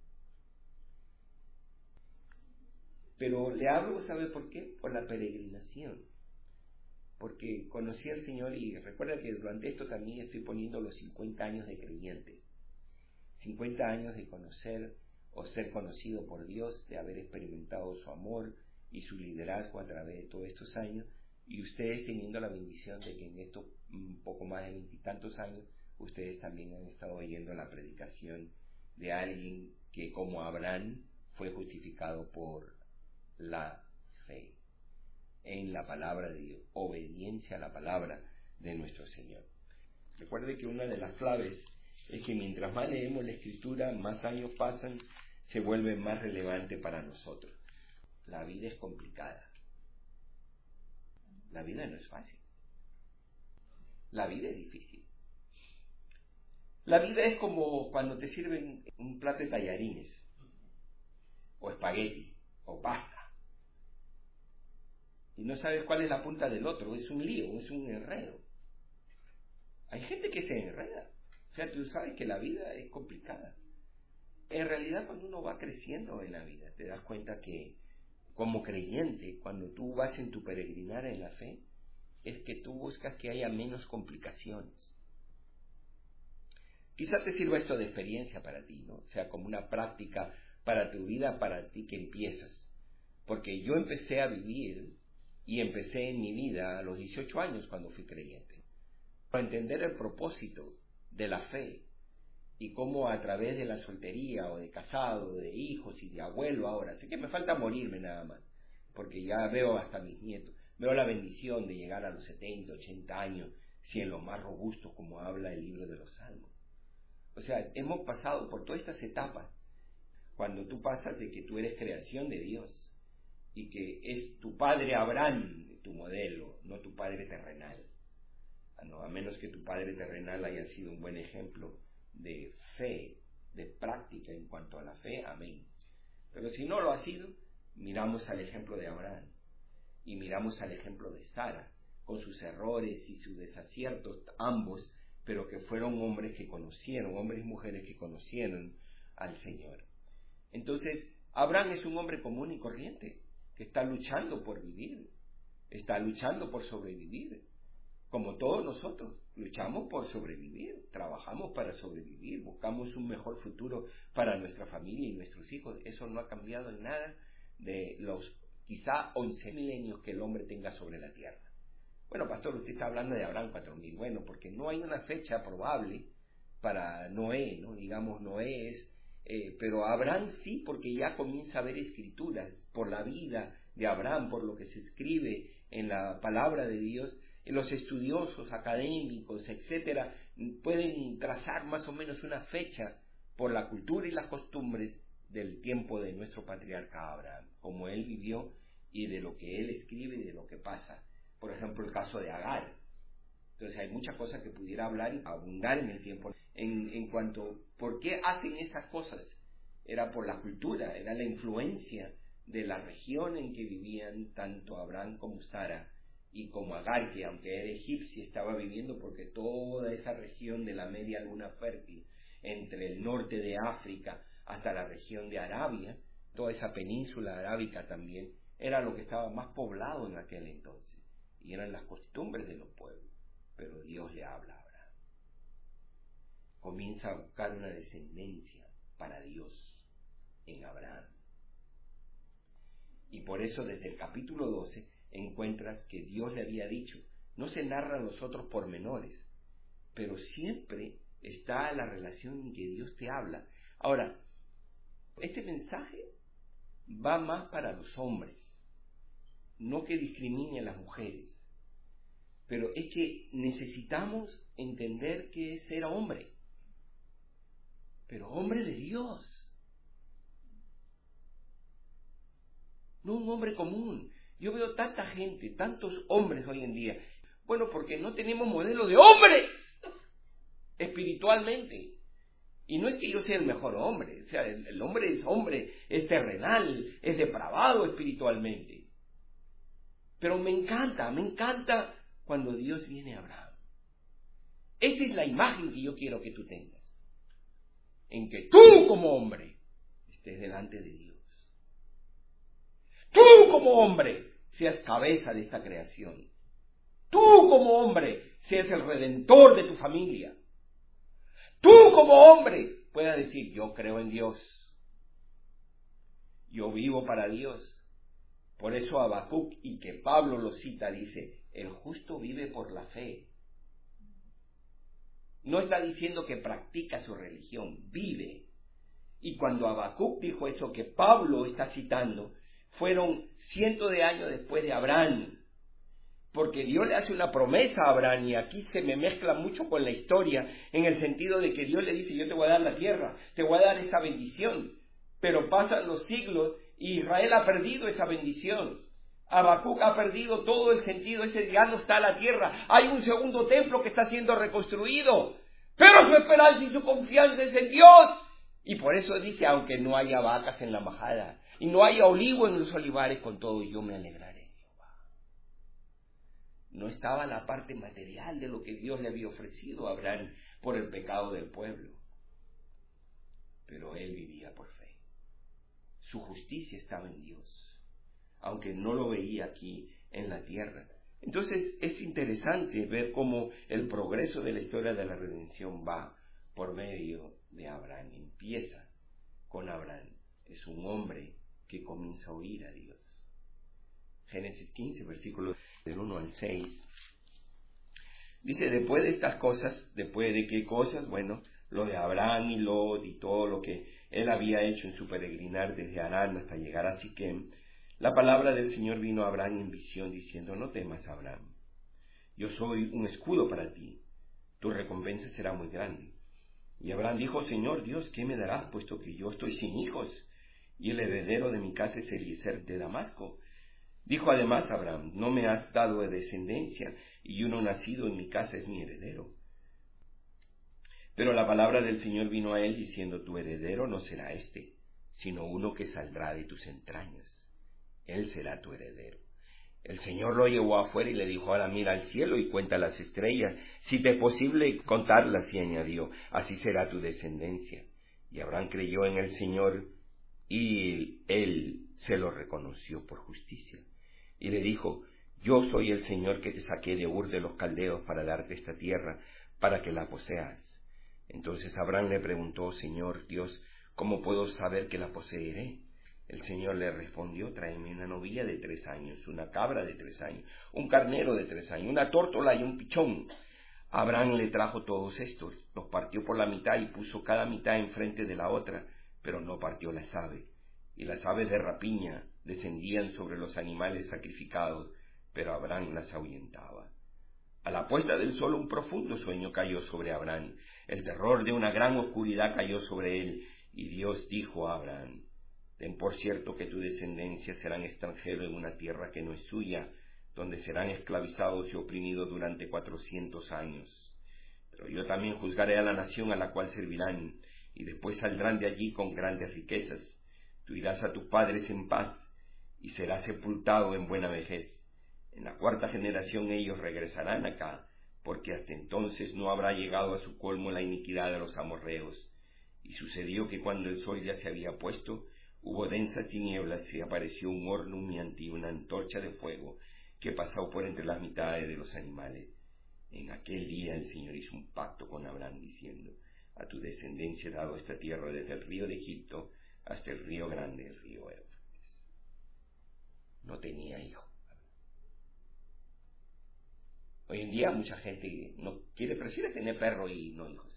Pero le hablo, ¿sabe por qué? Por la peregrinación. Porque conocí al Señor y recuerda que durante esto también estoy poniendo los cincuenta años de creyente. cincuenta años de conocer o ser conocido por Dios, de haber experimentado su amor y su liderazgo a través de todos estos años, y ustedes teniendo la bendición de que en estos un poco más de veintitantos años, ustedes también han estado oyendo la predicación de alguien que, como Abraham, fue justificado por la fe en la palabra de Dios, obediencia a la palabra de nuestro Señor. Recuerde que una de las claves es que mientras más leemos la Escritura, más años pasan, se vuelve más relevante para nosotros. La vida es complicada. La vida no es fácil. La vida es difícil. La vida es como cuando te sirven un plato de tallarines, o espagueti, o pasta, y no sabes cuál es la punta del otro. Es un lío, es un enredo. Hay gente que se enreda. O sea, tú sabes que la vida es complicada. En realidad, cuando uno va creciendo en la vida, te das cuenta que, como creyente, cuando tú vas en tu peregrinar en la fe, es que tú buscas que haya menos complicaciones. Quizás te sirva esto de experiencia para ti, ¿no? O sea, como una práctica para tu vida, para ti que empiezas. Porque yo empecé a vivir, y empecé en mi vida a los dieciocho años cuando fui creyente, para entender el propósito de la fe, y cómo a través de la soltería, o de casado, de hijos y de abuelo ahora, sé que me falta morirme nada más, porque ya veo hasta mis nietos, veo la bendición de llegar a los setenta, ochenta años, si en lo más robusto, como habla el libro de los Salmos. O sea, hemos pasado por todas estas etapas, cuando tú pasas de que tú eres creación de Dios, y que es tu padre Abraham tu modelo, no tu padre terrenal. No, a menos que tu padre terrenal haya sido un buen ejemplo de fe, de práctica en cuanto a la fe, amén. Pero si no lo ha sido, miramos al ejemplo de Abraham y miramos al ejemplo de Sara, con sus errores y sus desaciertos, ambos, pero que fueron hombres que conocieron, hombres y mujeres que conocieron al Señor. Entonces, Abraham es un hombre común y corriente, que está luchando por vivir, está luchando por sobrevivir, como todos nosotros, luchamos por sobrevivir, trabajamos para sobrevivir, buscamos un mejor futuro para nuestra familia y nuestros hijos. Eso no ha cambiado en nada de los quizá once milenios que el hombre tenga sobre la tierra. Bueno, pastor, usted está hablando de Abraham cuatro mil, bueno, porque no hay una fecha probable para Noé, ¿no? Digamos, Noé es... Eh, pero Abraham sí, porque ya comienza a haber escrituras por la vida de Abraham, por lo que se escribe en la palabra de Dios. Los estudiosos, académicos, etcétera, pueden trazar más o menos una fecha por la cultura y las costumbres del tiempo de nuestro patriarca Abraham, como él vivió y de lo que él escribe y de lo que pasa. Por ejemplo, el caso de Agar. Entonces hay muchas cosas que pudiera hablar y abundar en el tiempo. En, en cuanto, ¿por qué hacen esas cosas? Era por la cultura, era la influencia de la región en que vivían tanto Abraham como Sara, y como Agar, que aunque era egipcia, estaba viviendo porque toda esa región de la media luna fértil, entre el norte de África hasta la región de Arabia, toda esa península arábica también, era lo que estaba más poblado en aquel entonces, y eran las costumbres de los pueblos. Pero Dios le habla a Abraham. Comienza a buscar una descendencia para Dios en Abraham. Y por eso desde el capítulo doce encuentras que Dios le había dicho, no se narran los otros pormenores, pero siempre está la relación en que Dios te habla. Ahora, este mensaje va más para los hombres, no que discrimine a las mujeres, Pero es que necesitamos entender que es ser hombre, pero hombre de Dios, no un hombre común. Yo veo tanta gente, tantos hombres hoy en día, bueno, porque no tenemos modelo de hombres espiritualmente. Y no es que yo sea el mejor hombre, o sea, el, el hombre es hombre, es terrenal, es depravado espiritualmente. Pero me encanta, me encanta cuando Dios viene a Abraham. Esa es la imagen que yo quiero que tú tengas. En que tú como hombre estés delante de Dios. Tú como hombre seas cabeza de esta creación. Tú como hombre seas el redentor de tu familia. Tú como hombre puedas decir, yo creo en Dios. Yo vivo para Dios. Por eso Habacuc, y que Pablo lo cita, dice, el justo vive por la fe. No está diciendo que practica su religión, vive. Y cuando Habacuc dijo eso que Pablo está citando, fueron cientos de años después de Abraham. Porque Dios le hace una promesa a Abraham, y aquí se me mezcla mucho con la historia, en el sentido de que Dios le dice, yo te voy a dar la tierra, te voy a dar esa bendición. Pero pasan los siglos y Israel ha perdido esa bendición. Habacuc ha perdido todo el sentido, ese ya no está la tierra. Hay un segundo templo que está siendo reconstruido, pero su esperanza y su confianza es en Dios. Y por eso dice, aunque no haya vacas en la majada y no haya olivo en los olivares, con todo yo me alegraré. No estaba la parte material de lo que Dios le había ofrecido a Abraham por el pecado del pueblo, pero él vivía por fe. Su justicia estaba en Dios, aunque no lo veía aquí en la tierra. Entonces es interesante ver cómo el progreso de la historia de la redención va por medio de Abraham. Empieza con Abraham. Es un hombre que comienza a oír a Dios. Génesis quince, versículos del uno al seis. Dice, después de estas cosas, ¿después de qué cosas? Bueno, lo de Abraham y Lot y todo lo que él había hecho en su peregrinar desde Harán hasta llegar a Siquem, la palabra del Señor vino a Abraham en visión diciendo, no temas, Abraham, yo soy un escudo para ti, tu recompensa será muy grande. Y Abraham dijo, Señor Dios, ¿qué me darás, puesto que yo estoy sin hijos, y el heredero de mi casa es Eliezer de Damasco? Dijo además Abraham, no me has dado descendencia, y uno nacido en mi casa es mi heredero. Pero la palabra del Señor vino a él diciendo, tu heredero no será este, sino uno que saldrá de tus entrañas. Él será tu heredero. El Señor lo llevó afuera y le dijo, ahora mira al cielo y cuenta las estrellas, si te es posible contarlas, y añadió, así será tu descendencia. Y Abraham creyó en el Señor, y él se lo reconoció por justicia. Y le dijo, yo soy el Señor que te saqué de Ur de los Caldeos para darte esta tierra, para que la poseas. Entonces Abraham le preguntó, Señor Dios, ¿cómo puedo saber que la poseeré? El Señor le respondió, tráeme una novilla de tres años, una cabra de tres años, un carnero de tres años, una tórtola y un pichón. Abraham le trajo todos estos, los partió por la mitad y puso cada mitad enfrente de la otra, pero no partió las aves. Y las aves de rapiña descendían sobre los animales sacrificados, pero Abraham las ahuyentaba. A la puesta del sol un profundo sueño cayó sobre Abraham, el terror de una gran oscuridad cayó sobre él, y Dios dijo a Abraham, ten por cierto que tu descendencia serán extranjeros en una tierra que no es suya, donde serán esclavizados y oprimidos durante cuatrocientos años. Pero yo también juzgaré a la nación a la cual servirán, y después saldrán de allí con grandes riquezas. Tú irás a tus padres en paz, y serás sepultado en buena vejez. En la cuarta generación ellos regresarán acá, porque hasta entonces no habrá llegado a su colmo la iniquidad de los amorreos. Y sucedió que cuando el sol ya se había puesto, hubo densas tinieblas y apareció un horno humeante y una antorcha de fuego que pasó por entre las mitades de los animales. En aquel día el Señor hizo un pacto con Abraham diciendo, a tu descendencia he dado esta tierra desde el río de Egipto hasta el río grande, el río Éufrates. No tenía hijo. Hoy en día mucha gente no quiere, prefiere tener perro y no hijos.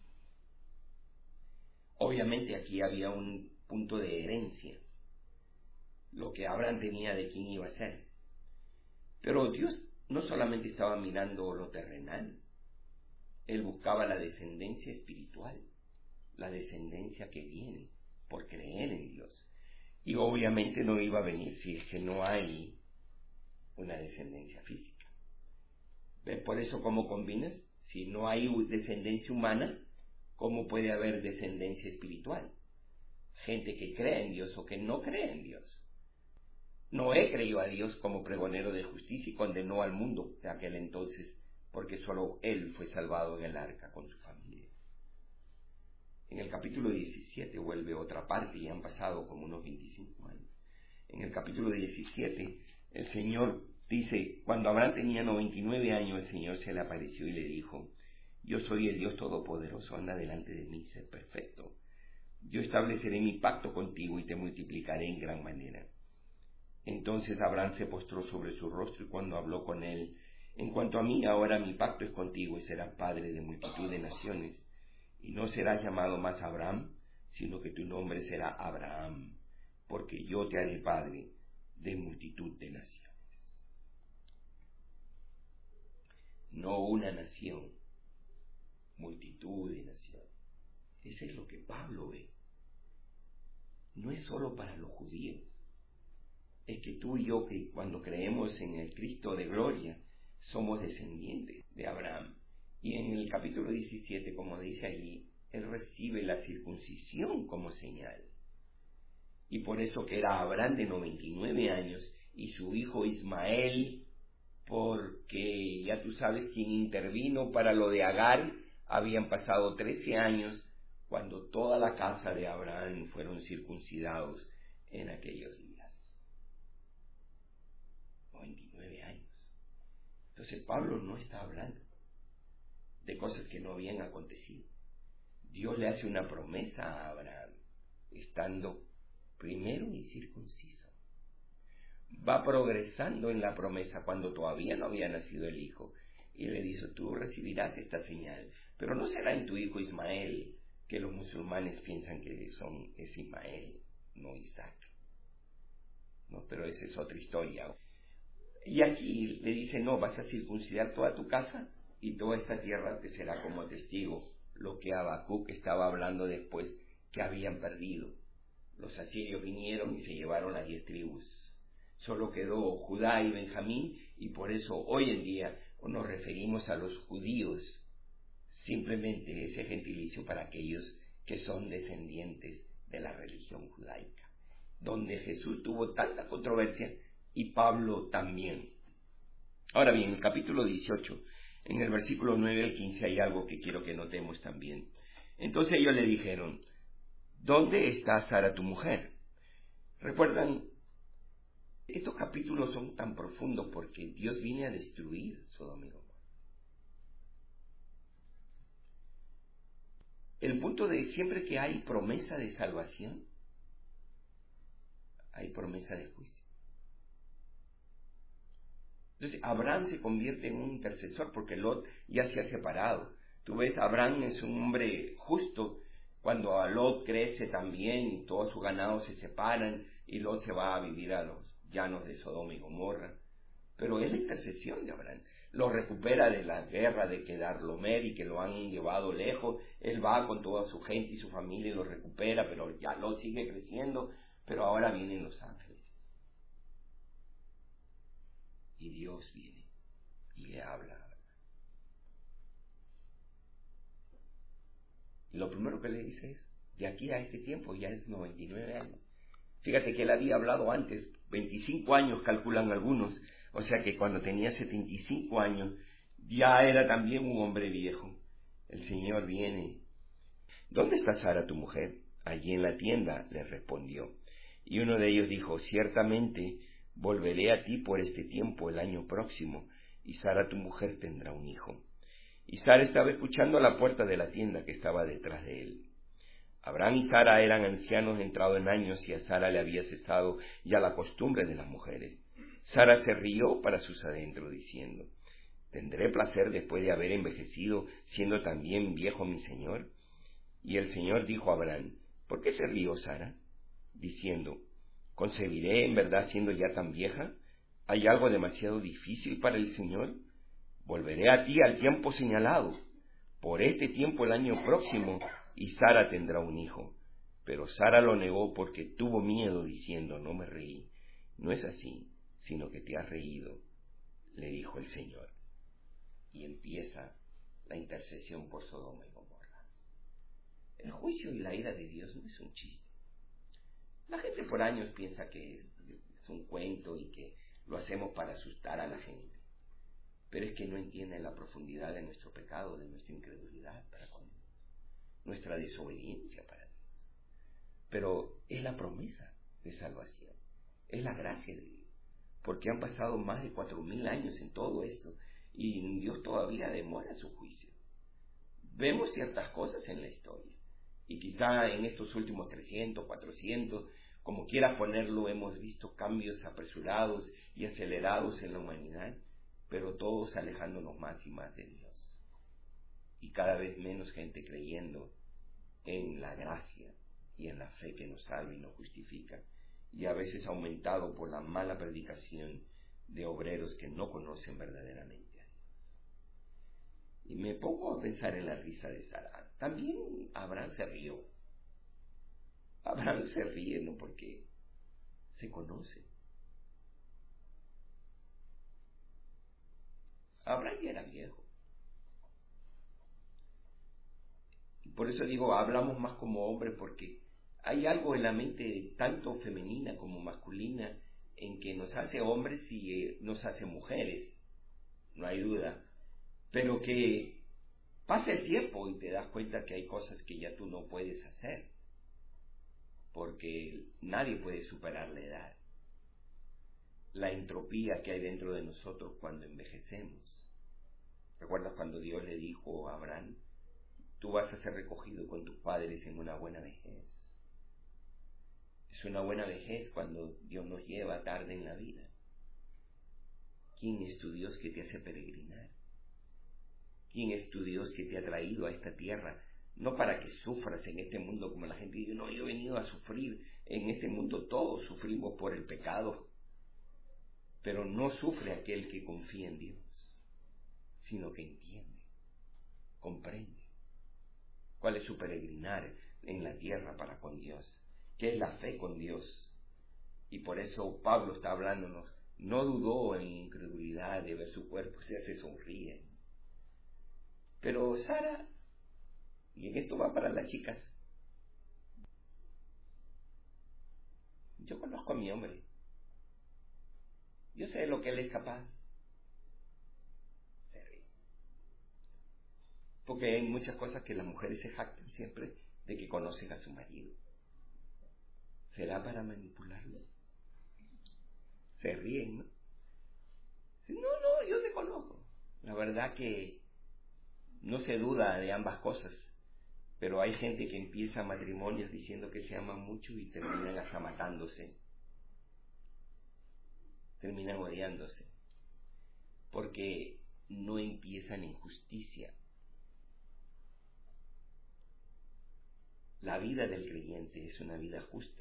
Obviamente aquí había un punto de herencia, lo que Abraham tenía de quién iba a ser. Pero Dios no solamente estaba mirando lo terrenal, él buscaba la descendencia espiritual, la descendencia que viene por creer en Dios. Y obviamente no iba a venir si es que no hay una descendencia física. ¿Ves? Por eso, ¿cómo combinas? Si no hay descendencia humana, ¿cómo puede haber descendencia espiritual? Gente que cree en Dios o que no cree en Dios. Noé creyó a Dios como pregonero de justicia y condenó al mundo de aquel entonces, porque solo él fue salvado en el arca con su familia. En el capítulo diecisiete vuelve otra parte, y han pasado como unos veinticinco años. En el capítulo diecisiete, el Señor dice, cuando Abraham tenía noventa y nueve años, el Señor se le apareció y le dijo, yo soy el Dios Todopoderoso, anda delante de mí, sé perfecto. Yo estableceré mi pacto contigo y te multiplicaré en gran manera. Entonces Abraham se postró sobre su rostro y cuando habló con él, en cuanto a mí, ahora mi pacto es contigo y serás padre de multitud de naciones, y no serás llamado más Abraham, sino que tu nombre será Abraham, porque yo te haré padre de multitud de naciones. No una nación, multitud de naciones. Eso es lo que Pablo ve. No es solo para los judíos. Es que tú y yo, que cuando creemos en el Cristo de gloria, somos descendientes de Abraham. Y en el capítulo diecisiete, como dice allí, él recibe la circuncisión como señal. Y por eso que era Abraham de noventa y nueve años y su hijo Ismael, porque ya tú sabes quién intervino para lo de Agar, habían pasado trece años cuando toda la casa de Abraham fueron circuncidados en aquellos días. noventa y nueve años. Entonces Pablo no está hablando de cosas que no habían acontecido. Dios le hace una promesa a Abraham, estando primero incircunciso. Va progresando en la promesa cuando todavía no había nacido el hijo. Y le dice, tú recibirás esta señal, pero no será en tu hijo Ismael, que los musulmanes piensan que son, es Ismael, no Isaac. No, pero esa es otra historia. Y aquí le dice, no, vas a circuncidar toda tu casa y toda esta tierra te será como testigo. Lo que Habacuc estaba hablando después, que habían perdido. Los asirios vinieron y se llevaron las diez tribus. Solo quedó Judá y Benjamín, y por eso hoy en día nos referimos a los judíos. Simplemente ese gentilicio para aquellos que son descendientes de la religión judaica, donde Jesús tuvo tanta controversia y Pablo también. Ahora bien, en el capítulo dieciocho, en el versículo nueve al quince, hay algo que quiero que notemos también. Entonces ellos le dijeron, ¿dónde está Sara tu mujer? ¿Recuerdan? Estos capítulos son tan profundos porque Dios viene a destruir Sodoma y Gomorra. El punto de siempre que hay promesa de salvación, hay promesa de juicio. Entonces Abraham se convierte en un intercesor porque Lot ya se ha separado. Tú ves, Abraham es un hombre justo. Cuando a Lot crece también y todos sus ganados se separan y Lot se va a vivir a los llanos de Sodoma y Gomorra. Pero es la intercesión de Abraham. Lo recupera de la guerra de Kedorlaomer y que lo han llevado lejos. Él va con toda su gente y su familia y lo recupera, pero ya Lot sigue creciendo. Pero ahora vienen los ángeles. Y Dios viene y le habla. Y lo primero que le dice es, de aquí a este tiempo ya es noventa y nueve años. Fíjate que él había hablado antes, veinticinco años calculan algunos, o sea que cuando tenía setenta y cinco años ya era también un hombre viejo. El Señor viene. ¿Dónde está Sara tu mujer? Allí en la tienda, le respondió. Y uno de ellos dijo, ciertamente volveré a ti por este tiempo el año próximo, y Sara tu mujer tendrá un hijo. Y Sara estaba escuchando a la puerta de la tienda que estaba detrás de él. Abraham y Sara eran ancianos entrados en años y a Sara le había cesado ya la costumbre de las mujeres. Sara se rió para sus adentros diciendo, ¿tendré placer después de haber envejecido siendo también viejo mi señor? Y el Señor dijo a Abraham, ¿por qué se rió Sara? Diciendo, ¿concebiré en verdad siendo ya tan vieja? ¿Hay algo demasiado difícil para el Señor? Volveré a ti al tiempo señalado. Por este tiempo el año próximo, y Sara tendrá un hijo. Pero Sara lo negó porque tuvo miedo, diciendo, no me reí. No es así, sino que te has reído, le dijo el Señor. Y empieza la intercesión por Sodoma y Gomorra. El juicio y la ira de Dios no es un chiste. La gente por años piensa que es un cuento y que lo hacemos para asustar a la gente. Pero es que no entienden la profundidad de nuestro pecado, de nuestra incredulidad para con Dios, nuestra desobediencia para Dios. Pero es la promesa de salvación, es la gracia de Dios, porque han pasado más de cuatro mil años en todo esto y Dios todavía demora su juicio. Vemos ciertas cosas en la historia y quizá en estos últimos trescientos, cuatrocientos, como quieras ponerlo, hemos visto cambios apresurados y acelerados en la humanidad, pero todos alejándonos más y más de Dios. Y cada vez menos gente creyendo en la gracia y en la fe que nos salva y nos justifica, y a veces aumentado por la mala predicación de obreros que no conocen verdaderamente a Dios. Y me pongo a pensar en la risa de Sara. También Abraham se rió. Abraham se ríe, ¿no? Porque se conoce. Abraham ya era viejo. Por eso digo, hablamos más como hombre, porque hay algo en la mente tanto femenina como masculina en que nos hace hombres y eh, nos hace mujeres, no hay duda, pero que pasa el tiempo y te das cuenta que hay cosas que ya tú no puedes hacer, porque nadie puede superar la edad, la entropía que hay dentro de nosotros cuando envejecemos. ¿Recuerdas cuando Dios le dijo a Abraham, tú vas a ser recogido con tus padres en una buena vejez? Es una buena vejez cuando Dios nos lleva tarde en la vida. ¿Quién es tu Dios que te hace peregrinar? ¿Quién es tu Dios que te ha traído a esta tierra? No para que sufras en este mundo como la gente dice, no, yo he venido a sufrir. En este mundo todos sufrimos por el pecado, pero no sufre aquel que confía en Dios, sino que entiende, comprende cuál es su peregrinar en la tierra para con Dios, qué es la fe con Dios. Y por eso Pablo está hablándonos, no dudó en incredulidad de ver su cuerpo, se hace sonríe. Pero Sara, y en esto va para las chicas, yo conozco a mi hombre, yo sé lo que él es capaz. Se ríe. Porque hay muchas cosas que las mujeres se jactan siempre de que conocen a su marido. ¿Será para manipularlo? Se ríen, ¿no? No, no, yo te conozco. La verdad que no se duda de ambas cosas, pero hay gente que empieza matrimonios diciendo que se aman mucho y terminan hasta matándose. Terminan odiándose. Porque no empiezan en justicia. La vida del creyente es una vida justa.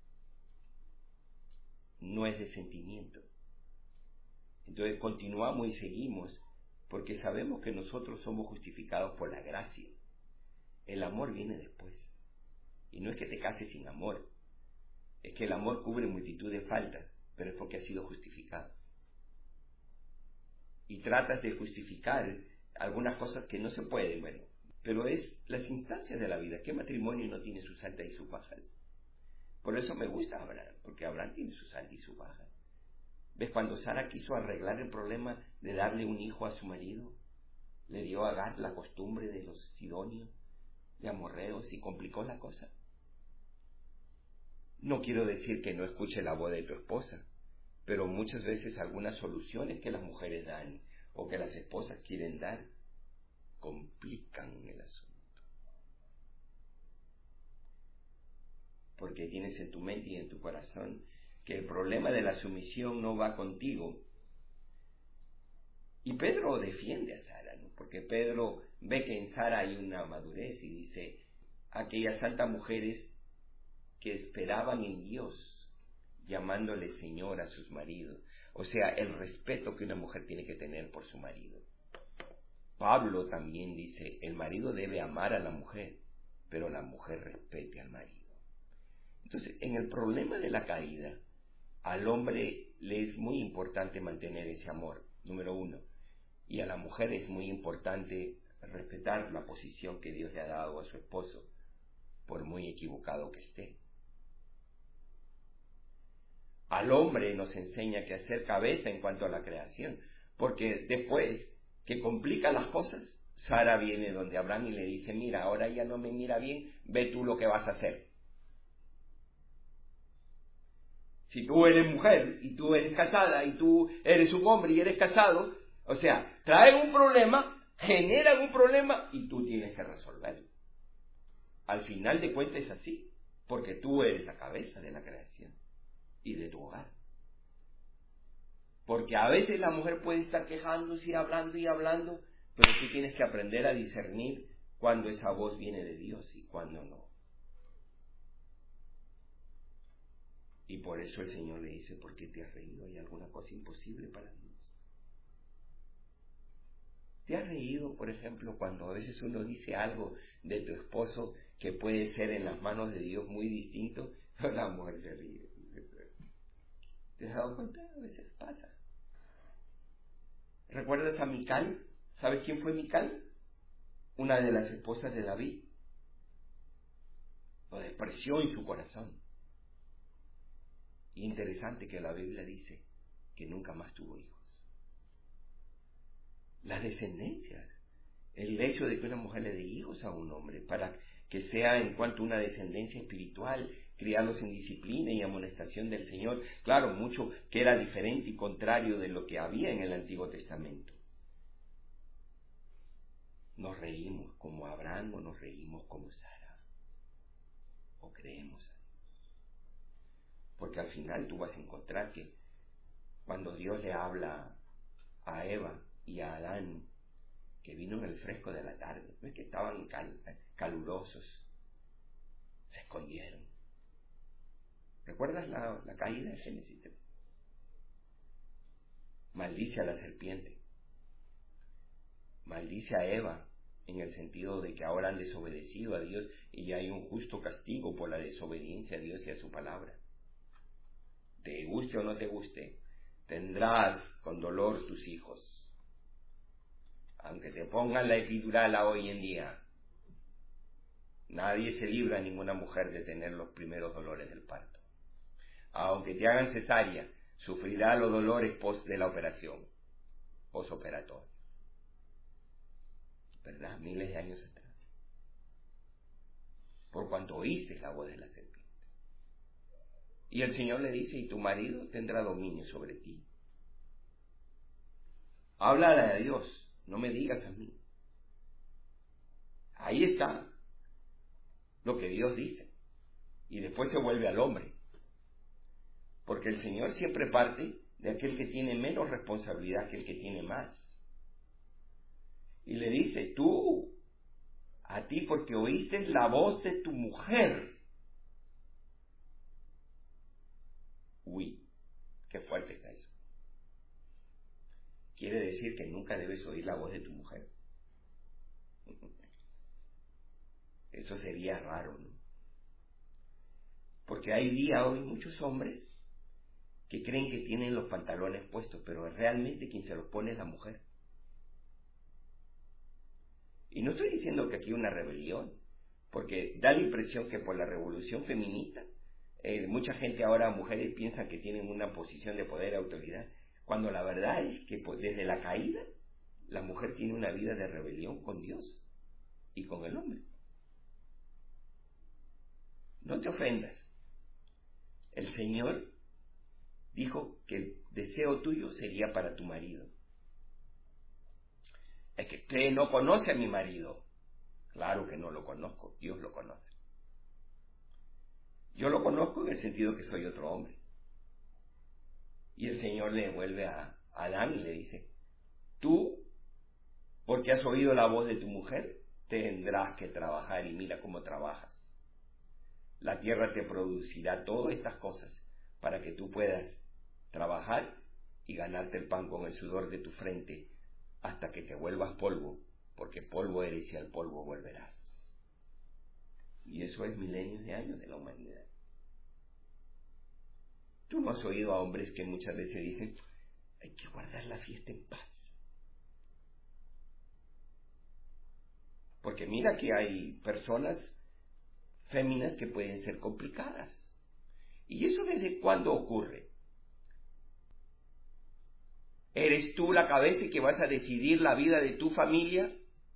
No es de sentimiento. Entonces continuamos y seguimos porque sabemos que nosotros somos justificados por la gracia. El amor viene después. Y no es que te cases sin amor. Es que el amor cubre multitud de faltas, pero es porque has sido justificado. Y tratas de justificar algunas cosas que no se pueden, bueno, pero es las instancias de la vida. ¿Qué matrimonio no tiene sus altas y sus bajas? Por eso me gusta Abraham, porque Abraham tiene sus altas y sus bajas. ¿Ves? Cuando Sara quiso arreglar el problema de darle un hijo a su marido, le dio a Agar la costumbre de los sidonios, de amorreos, y complicó la cosa. No quiero decir que no escuche la voz de tu esposa, pero muchas veces algunas soluciones que las mujeres dan o que las esposas quieren dar complican el asunto. Porque tienes en tu mente y en tu corazón que el problema de la sumisión no va contigo. Y Pedro defiende a Sara, ¿no? Porque Pedro ve que en Sara hay una madurez y dice, aquellas santas mujeres que esperaban en Dios llamándole Señor a sus maridos. O sea, el respeto que una mujer tiene que tener por su marido. Pablo también dice, el marido debe amar a la mujer, pero la mujer respete al marido. Entonces, en el problema de la caída, al hombre le es muy importante mantener ese amor, número uno, y a la mujer es muy importante respetar la posición que Dios le ha dado a su esposo, por muy equivocado que esté. Al hombre nos enseña que hacer cabeza en cuanto a la creación, porque después que complica las cosas, Sara viene donde Abraham y le dice, mira, ahora ya no me mira bien, ve tú lo que vas a hacer. Si tú eres mujer y tú eres casada y tú eres un hombre y eres casado, o sea, traen un problema, generan un problema y tú tienes que resolverlo. Al final de cuentas es así, porque tú eres la cabeza de la creación y de tu hogar. Porque a veces la mujer puede estar quejándose y hablando y hablando, pero tú tienes que aprender a discernir cuando esa voz viene de Dios y cuando no. Y por eso el Señor le dice, ¿por qué te has reído? ¿Hay alguna cosa imposible para Dios? ¿Te has reído, por ejemplo, cuando a veces uno dice algo de tu esposo que puede ser en las manos de Dios muy distinto? La mujer se ríe. ¿Te has dado cuenta? A veces pasa. ¿Recuerdas a Mical? ¿Sabes quién fue Mical? Una de las esposas de David. Lo despreció en su corazón. Y interesante que la Biblia dice que nunca más tuvo hijos. Las descendencias, el hecho de que una mujer le dé hijos a un hombre para que sea en cuanto a una descendencia espiritual, criarlos en disciplina y amonestación del Señor, claro, mucho que era diferente y contrario de lo que había en el Antiguo Testamento. Nos reímos como Abraham o nos reímos como Sara, o creemos a Dios. Porque al final tú vas a encontrar que cuando Dios le habla a Eva y a Adán, que vino en el fresco de la tarde, no es que estaban cal, calurosos, se escondieron. ¿Recuerdas la, la caída de Génesis tres? Maldice a la serpiente, maldice a Eva, en el sentido de que ahora han desobedecido a Dios y hay un justo castigo por la desobediencia a Dios y a su palabra. Te guste o no te guste, tendrás con dolor tus hijos. Aunque te pongan la epidural hoy en día, nadie se libra a ninguna mujer de tener los primeros dolores del parto. Aunque te hagan cesárea, sufrirá los dolores post de la operación, postoperatorio. ¿Verdad? Miles de años atrás. Por cuanto oíste la voz de la serpiente. Y el Señor le dice, y tu marido tendrá dominio sobre ti. Háblale a Dios, no me digas a mí. Ahí está lo que Dios dice. Y después se vuelve al hombre. Porque el Señor siempre parte de aquel que tiene menos responsabilidad que el que tiene más. Y le dice, tú, a ti porque oíste la voz de tu mujer. Uy, qué fuerte está eso. Quiere decir que nunca debes oír la voz de tu mujer. Eso sería raro, ¿no? Porque hay día hoy muchos hombres que creen que tienen los pantalones puestos, pero realmente quien se los pone es la mujer. Y no estoy diciendo que aquí hay una rebelión, porque da la impresión que por la revolución feminista, eh, mucha gente ahora, mujeres, piensan que tienen una posición de poder y autoridad, cuando la verdad es que pues, desde la caída, la mujer tiene una vida de rebelión con Dios y con el hombre. No te ofendas. El Señor dijo que el deseo tuyo sería para tu marido. Es que usted no conoce a mi marido. Claro que no lo conozco, Dios lo conoce. Yo lo conozco en el sentido que soy otro hombre. Y el Señor le vuelve a Adán y le dice, tú, porque has oído la voz de tu mujer, tendrás que trabajar y mira cómo trabajas. La tierra te producirá todas estas cosas, para que tú puedas trabajar y ganarte el pan con el sudor de tu frente hasta que te vuelvas polvo, porque polvo eres y al polvo volverás. Y eso es milenios de años de la humanidad. Tú no has oído a hombres que muchas veces dicen, hay que guardar la fiesta en paz. Porque mira que hay personas féminas que pueden ser complicadas. ¿Y eso desde cuándo ocurre? ¿Eres tú la cabeza y que vas a decidir la vida de tu familia?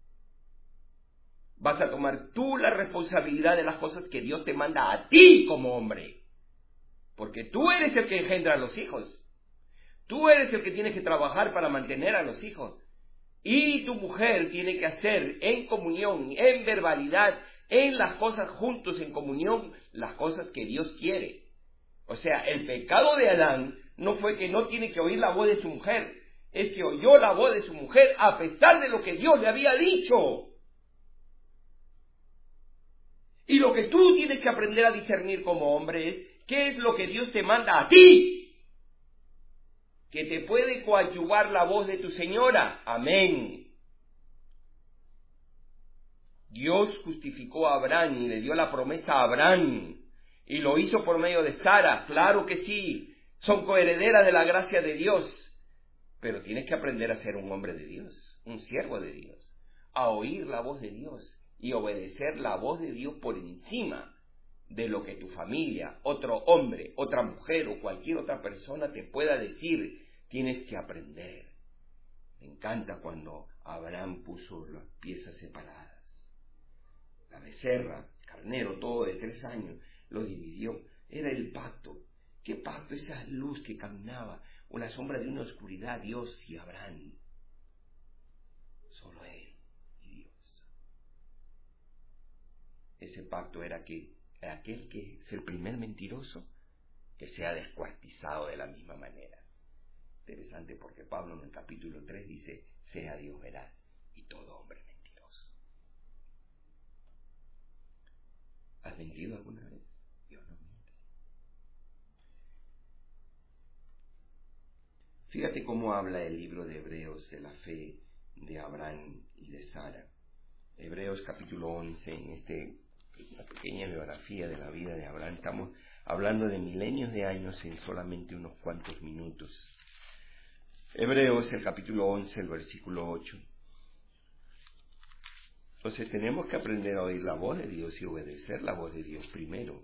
¿Vas a tomar tú la responsabilidad de las cosas que Dios te manda a ti como hombre? Porque tú eres el que engendra a los hijos. Tú eres el que tiene que trabajar para mantener a los hijos. Y tu mujer tiene que hacer en comunión, en verbalidad, en las cosas juntos, en comunión, las cosas que Dios quiere. O sea, el pecado de Adán no fue que no tiene que oír la voz de su mujer, es que oyó la voz de su mujer a pesar de lo que Dios le había dicho. Y lo que tú tienes que aprender a discernir como hombre es, ¿qué es lo que Dios te manda a ti? Que te puede coadyuvar la voz de tu señora. Amén. Dios justificó a Abraham y le dio la promesa a Abraham. Y lo hizo por medio de Sara. Claro que sí. Son coherederas de la gracia de Dios. Pero tienes que aprender a ser un hombre de Dios, un siervo de Dios. A oír la voz de Dios y obedecer la voz de Dios por encima de lo que tu familia, otro hombre, otra mujer o cualquier otra persona te pueda decir. Tienes que aprender. Me encanta cuando Abraham puso las piezas separadas. La becerra, carnero, todo de tres años, lo dividió. Era el pacto. ¿Qué pacto? Esa luz que caminaba, o la sombra de una oscuridad, Dios y Abraham. Solo él y Dios. Ese pacto era que aquel que es el primer mentiroso, que sea descuartizado de la misma manera. Interesante porque Pablo en el capítulo tres dice, sea Dios veraz y todo hombre mentiroso. ¿Has mentido alguna vez? Dios no miente. Fíjate cómo habla el libro de Hebreos de la fe de Abraham y de Sara. Hebreos capítulo once, en este, una pequeña biografía de la vida de Abraham, estamos hablando de milenios de años en solamente unos cuantos minutos. Hebreos, el capítulo once, el versículo ocho. Entonces tenemos que aprender a oír la voz de Dios y obedecer la voz de Dios primero.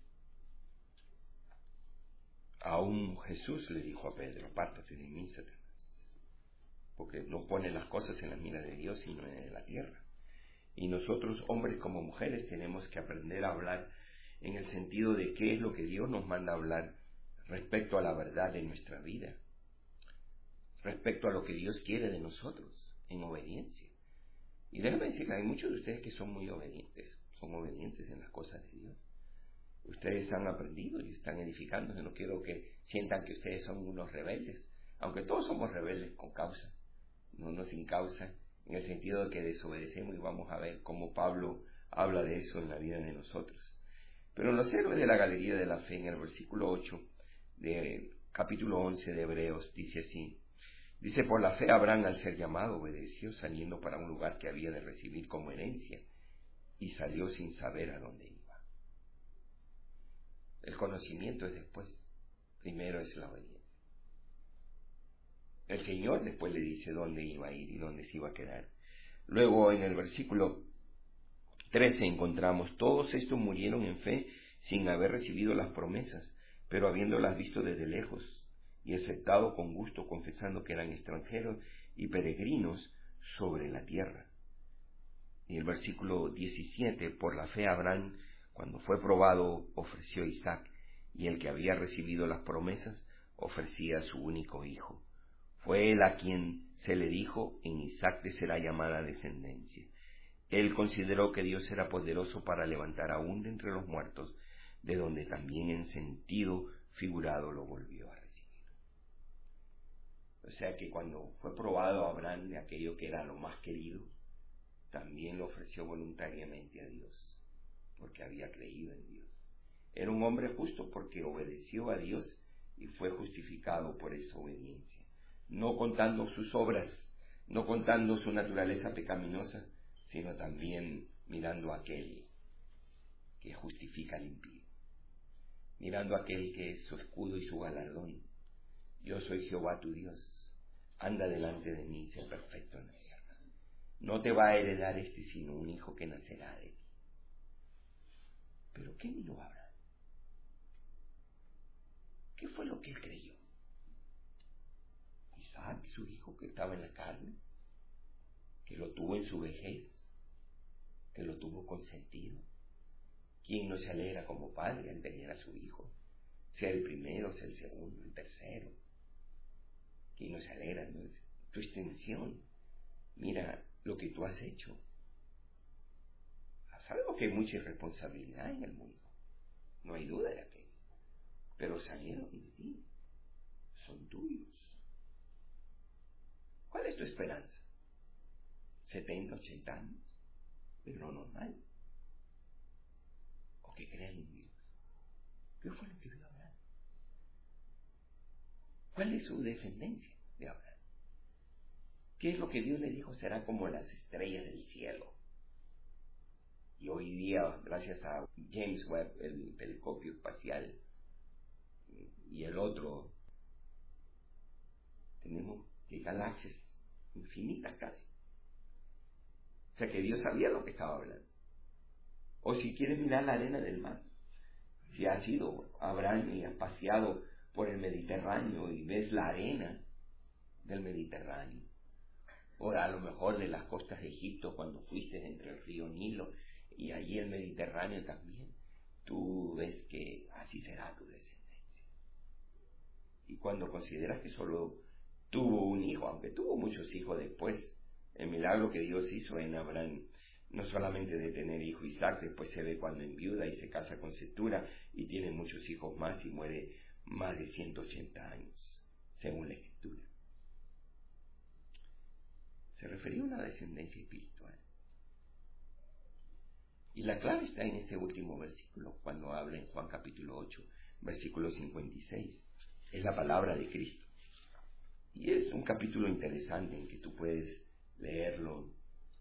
Aún Jesús le dijo a Pedro, apártate de mí, Satanás, porque no pone las cosas en la mira de Dios, sino en la tierra. Y nosotros, hombres como mujeres, tenemos que aprender a hablar en el sentido de qué es lo que Dios nos manda a hablar respecto a la verdad de nuestra vida, respecto a lo que Dios quiere de nosotros, en obediencia. Y déjame decir que hay muchos de ustedes que son muy obedientes, son obedientes en las cosas de Dios. Ustedes han aprendido y están edificándose. No quiero que sientan que ustedes son unos rebeldes, aunque todos somos rebeldes con causa, no, no sin causa, en el sentido de que desobedecemos, y vamos a ver cómo Pablo habla de eso en la vida de nosotros. Pero en los héroes de la galería de la fe, en el versículo ocho de capítulo once de Hebreos, dice así, dice, por la fe Abraham, al ser llamado, obedeció, saliendo para un lugar que había de recibir como herencia, y salió sin saber a dónde iba. El conocimiento es después, primero es la obediencia. El Señor después le dice dónde iba a ir y dónde se iba a quedar. Luego en el versículo trece encontramos, todos estos murieron en fe sin haber recibido las promesas, pero habiéndolas visto desde lejos, y aceptado con gusto, confesando que eran extranjeros y peregrinos sobre la tierra. Y el versículo diecisiete, por la fe Abraham, cuando fue probado, ofreció a Isaac, y el que había recibido las promesas ofrecía a su único hijo. Fue él a quien se le dijo, en Isaac te será llamada descendencia. Él consideró que Dios era poderoso para levantar aún de entre los muertos, de donde también en sentido figurado lo volvió a recibir. O sea que cuando fue probado a Abraham de aquello que era lo más querido, también lo ofreció voluntariamente a Dios, porque había creído en Dios. Era un hombre justo porque obedeció a Dios y fue justificado por esa obediencia. No contando sus obras, no contando su naturaleza pecaminosa, sino también mirando a aquel que justifica al impío, mirando a aquel que es su escudo y su galardón. Yo soy Jehová tu Dios, anda delante de mí y sé perfecto en la tierra. No te va a heredar este sino un hijo que nacerá de ti. ¿Pero qué miró Abraham? ¿Qué fue lo que él creyó? Isaac, su hijo que estaba en la carne, que lo tuvo en su vejez, que lo tuvo consentido. ¿Quién no se alegra como padre al tener a su hijo? Sea el primero, sea el segundo, el tercero. ¿Quién no se alegra? ¿No? Tu extensión. Mira lo que tú has hecho. Sabemos que hay mucha irresponsabilidad en el mundo. No hay duda de aquello. Pero salieron de ti. Son tuyos. ¿Cuál es tu esperanza? ¿setenta, ochenta años? Es lo normal. ¿O que crean en Dios? ¿Qué fue lo que vio Abraham? ¿Cuál es su descendencia de Abraham? ¿Qué es lo que Dios le dijo? Será como las estrellas del cielo. Y hoy día, gracias a James Webb, el telescopio espacial, y el otro, tenemos que galaxias infinitas casi. O sea que Dios sabía lo que estaba hablando. O si quieres mirar la arena del mar, si has ido a Abraham y has paseado por el Mediterráneo y ves la arena del Mediterráneo, o a lo mejor de las costas de Egipto cuando fuiste entre el río Nilo y allí el Mediterráneo también, tú ves que así será tu descendencia. Y cuando consideras que solo tuvo un hijo, aunque tuvo muchos hijos después, el milagro que Dios hizo en Abraham, no solamente de tener hijo Isaac, después se ve cuando enviuda y se casa con Cetura y tiene muchos hijos más y muere más de ciento ochenta años, según la Escritura. Se refería a una descendencia espiritual. Y la clave está en este último versículo, cuando habla en Juan capítulo ocho, versículo cincuenta y seis. Es la palabra de Cristo. Y es un capítulo interesante en que tú puedes leerlo.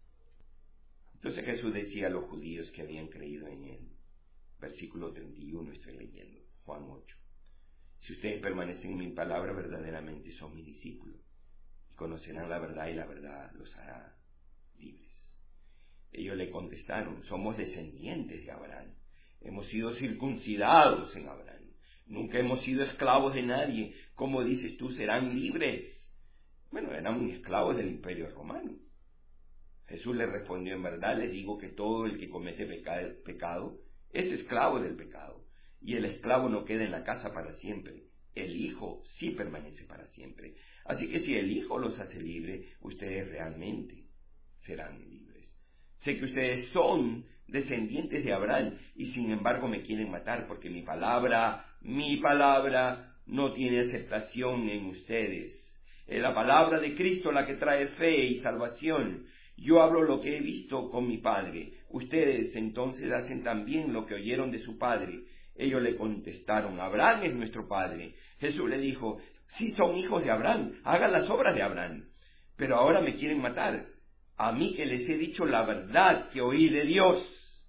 Entonces Jesús decía a los judíos que habían creído en él. Versículo treinta y uno estoy leyendo, Juan ocho. Si ustedes permanecen en mi palabra, verdaderamente son mis discípulos. Y conocerán la verdad y la verdad los hará libres. Ellos le contestaron, somos descendientes de Abraham. Hemos sido circuncidados en Abraham. Nunca hemos sido esclavos de nadie. Como dices tú, serán libres. Bueno, eran esclavos del Imperio Romano. Jesús le respondió, en verdad les digo que todo el que comete peca- pecado es esclavo del pecado. Y el esclavo no queda en la casa para siempre. El Hijo sí permanece para siempre. Así que si el Hijo los hace libres, ustedes realmente serán libres. Sé que ustedes son descendientes de Abraham y sin embargo me quieren matar porque mi palabra, mi palabra no tiene aceptación en ustedes. Es la palabra de Cristo la que trae fe y salvación. Yo hablo lo que he visto con mi Padre. Ustedes entonces hacen también lo que oyeron de su Padre. Ellos le contestaron, Abraham es nuestro Padre. Jesús le dijo, sí son hijos de Abraham, hagan las obras de Abraham. Pero ahora me quieren matar, a mí que les he dicho la verdad que oí de Dios.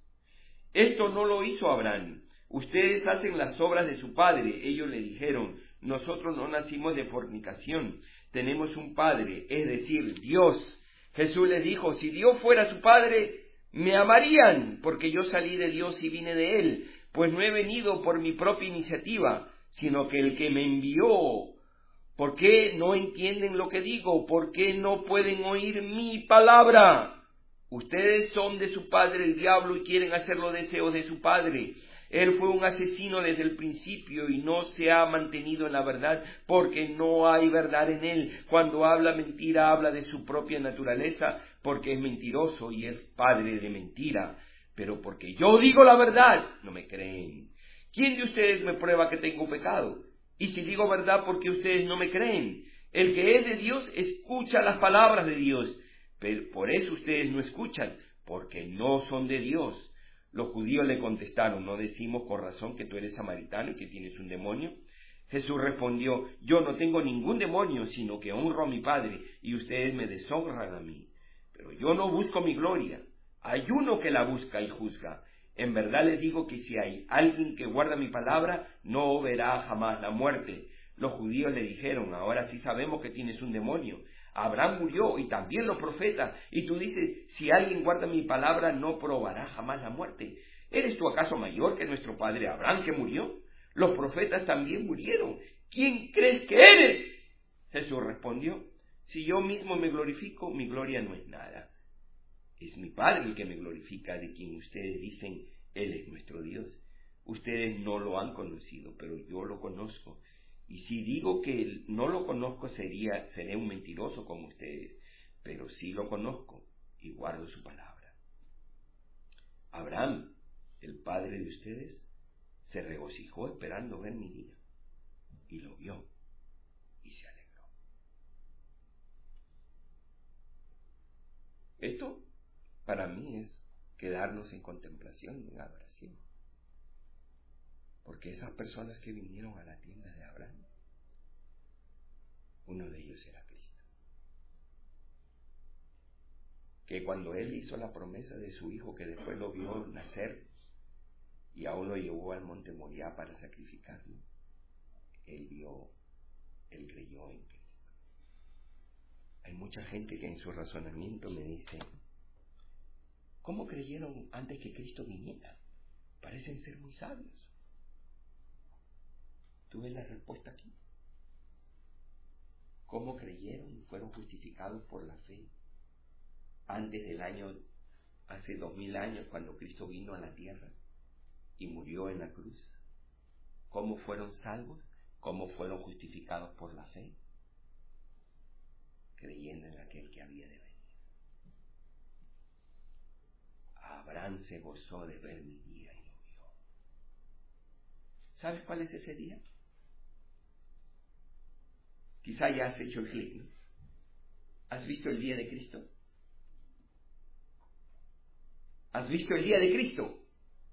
Esto no lo hizo Abraham. Ustedes hacen las obras de su padre. Ellos le dijeron, nosotros no nacimos de fornicación, tenemos un padre, es decir, Dios. Jesús les dijo, si Dios fuera su padre, me amarían, porque yo salí de Dios y vine de él, pues no he venido por mi propia iniciativa, sino que el que me envió. ¿Por qué no entienden lo que digo? ¿Por qué no pueden oír mi palabra? Ustedes son de su padre el diablo y quieren hacer los deseos de su padre. Él fue un asesino desde el principio y no se ha mantenido en la verdad porque no hay verdad en él. Cuando habla mentira, habla de su propia naturaleza porque es mentiroso y es padre de mentira. Pero porque yo digo la verdad, no me creen. ¿Quién de ustedes me prueba que tengo pecado? Y si digo verdad, ¿por qué ustedes no me creen? El que es de Dios escucha las palabras de Dios. Pero por eso ustedes no escuchan, porque no son de Dios. Los judíos le contestaron: ¿no decimos con razón que tú eres samaritano y que tienes un demonio? Jesús respondió: yo no tengo ningún demonio, sino que honro a mi Padre, y ustedes me deshonran a mí. Pero yo no busco mi gloria. Hay uno que la busca y juzga. En verdad les digo que si hay alguien que guarda mi palabra, no verá jamás la muerte. Los judíos le dijeron: ahora sí sabemos que tienes un demonio. Abraham murió y también los profetas, y tú dices: si alguien guarda mi palabra, no probará jamás la muerte. ¿Eres tú acaso mayor que nuestro padre Abraham, que murió? Los profetas también murieron. ¿Quién crees que eres? Jesús respondió: si yo mismo me glorifico, mi gloria no es nada. Es mi Padre el que me glorifica, de quien ustedes dicen: Él es nuestro Dios. Ustedes no lo han conocido, pero yo lo conozco. Y si digo que no lo conozco, sería, seré un mentiroso como ustedes. Pero sí lo conozco y guardo su palabra. Abraham, el padre de ustedes, se regocijó esperando ver mi día. Y lo vio y se alegró. Esto para mí es quedarnos en contemplación y en adoración. Porque esas personas que vinieron a la tienda de Abraham, uno de ellos era Cristo. Que cuando él hizo la promesa de su hijo, que después lo vio nacer y aún lo llevó al monte Moriah para sacrificarlo, él vio, él creyó en Cristo. Hay mucha gente que en su razonamiento me dice: ¿cómo creyeron antes que Cristo viniera? Parecen ser muy sabios. ¿Tú ves la respuesta aquí? ¿Cómo creyeron y fueron justificados por la fe antes del año, hace dos mil años, cuando Cristo vino a la tierra y murió en la cruz? ¿Cómo fueron salvos? ¿Cómo fueron justificados por la fe? Creyendo en aquel que había de venir. Abraham se gozó de ver mi día y lo vio. ¿Sabes cuál es ese día? Quizá ya has hecho el clic, ¿no? ¿Has visto el día de Cristo? ¿Has visto el día de Cristo?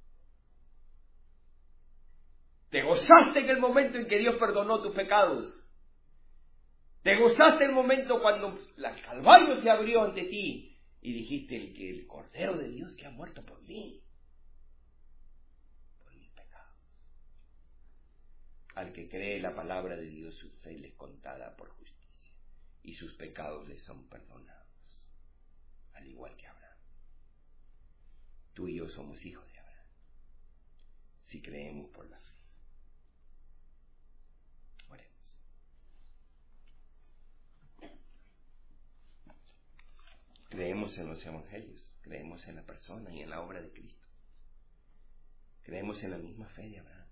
¿Te gozaste en el momento en que Dios perdonó tus pecados? ¿Te gozaste en el momento cuando el Calvario se abrió ante ti y dijiste: el que el Cordero de Dios que ha muerto por mí, por mis pecados? Al que cree la palabra de Dios, su fe le es contada por justicia y sus pecados le son perdonados, al igual que Abraham. Tú y yo somos hijos de Abraham, si creemos por la fe. Oremos. Creemos en los evangelios, creemos en la persona y en la obra de Cristo. Creemos en la misma fe de Abraham.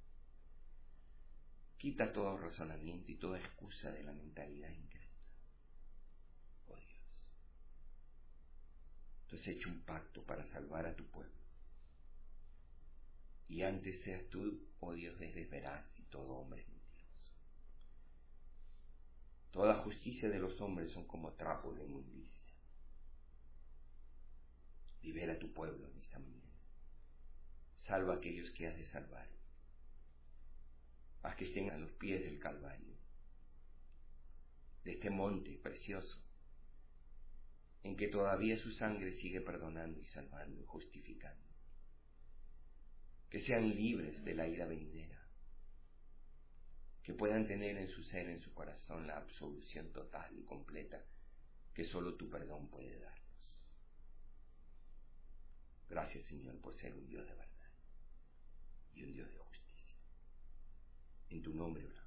Quita todo razonamiento y toda excusa de la mentalidad incrédula. Oh Dios, tú has hecho un pacto para salvar a tu pueblo. Y antes seas tú, oh Dios, eres veraz y todo hombre es mentiroso. Toda justicia de los hombres son como trapos de inmundicia. Libera a tu pueblo en esta mañana. Salva a aquellos que has de salvar. Haz que estén a los pies del Calvario, de este monte precioso, en que todavía su sangre sigue perdonando y salvando y justificando. Que sean libres de la ira venidera, que puedan tener en su ser, en su corazón, la absolución total y completa que solo tu perdón puede darnos. Gracias, Señor, por ser un Dios de verdad y un Dios de justicia. En tu nombre,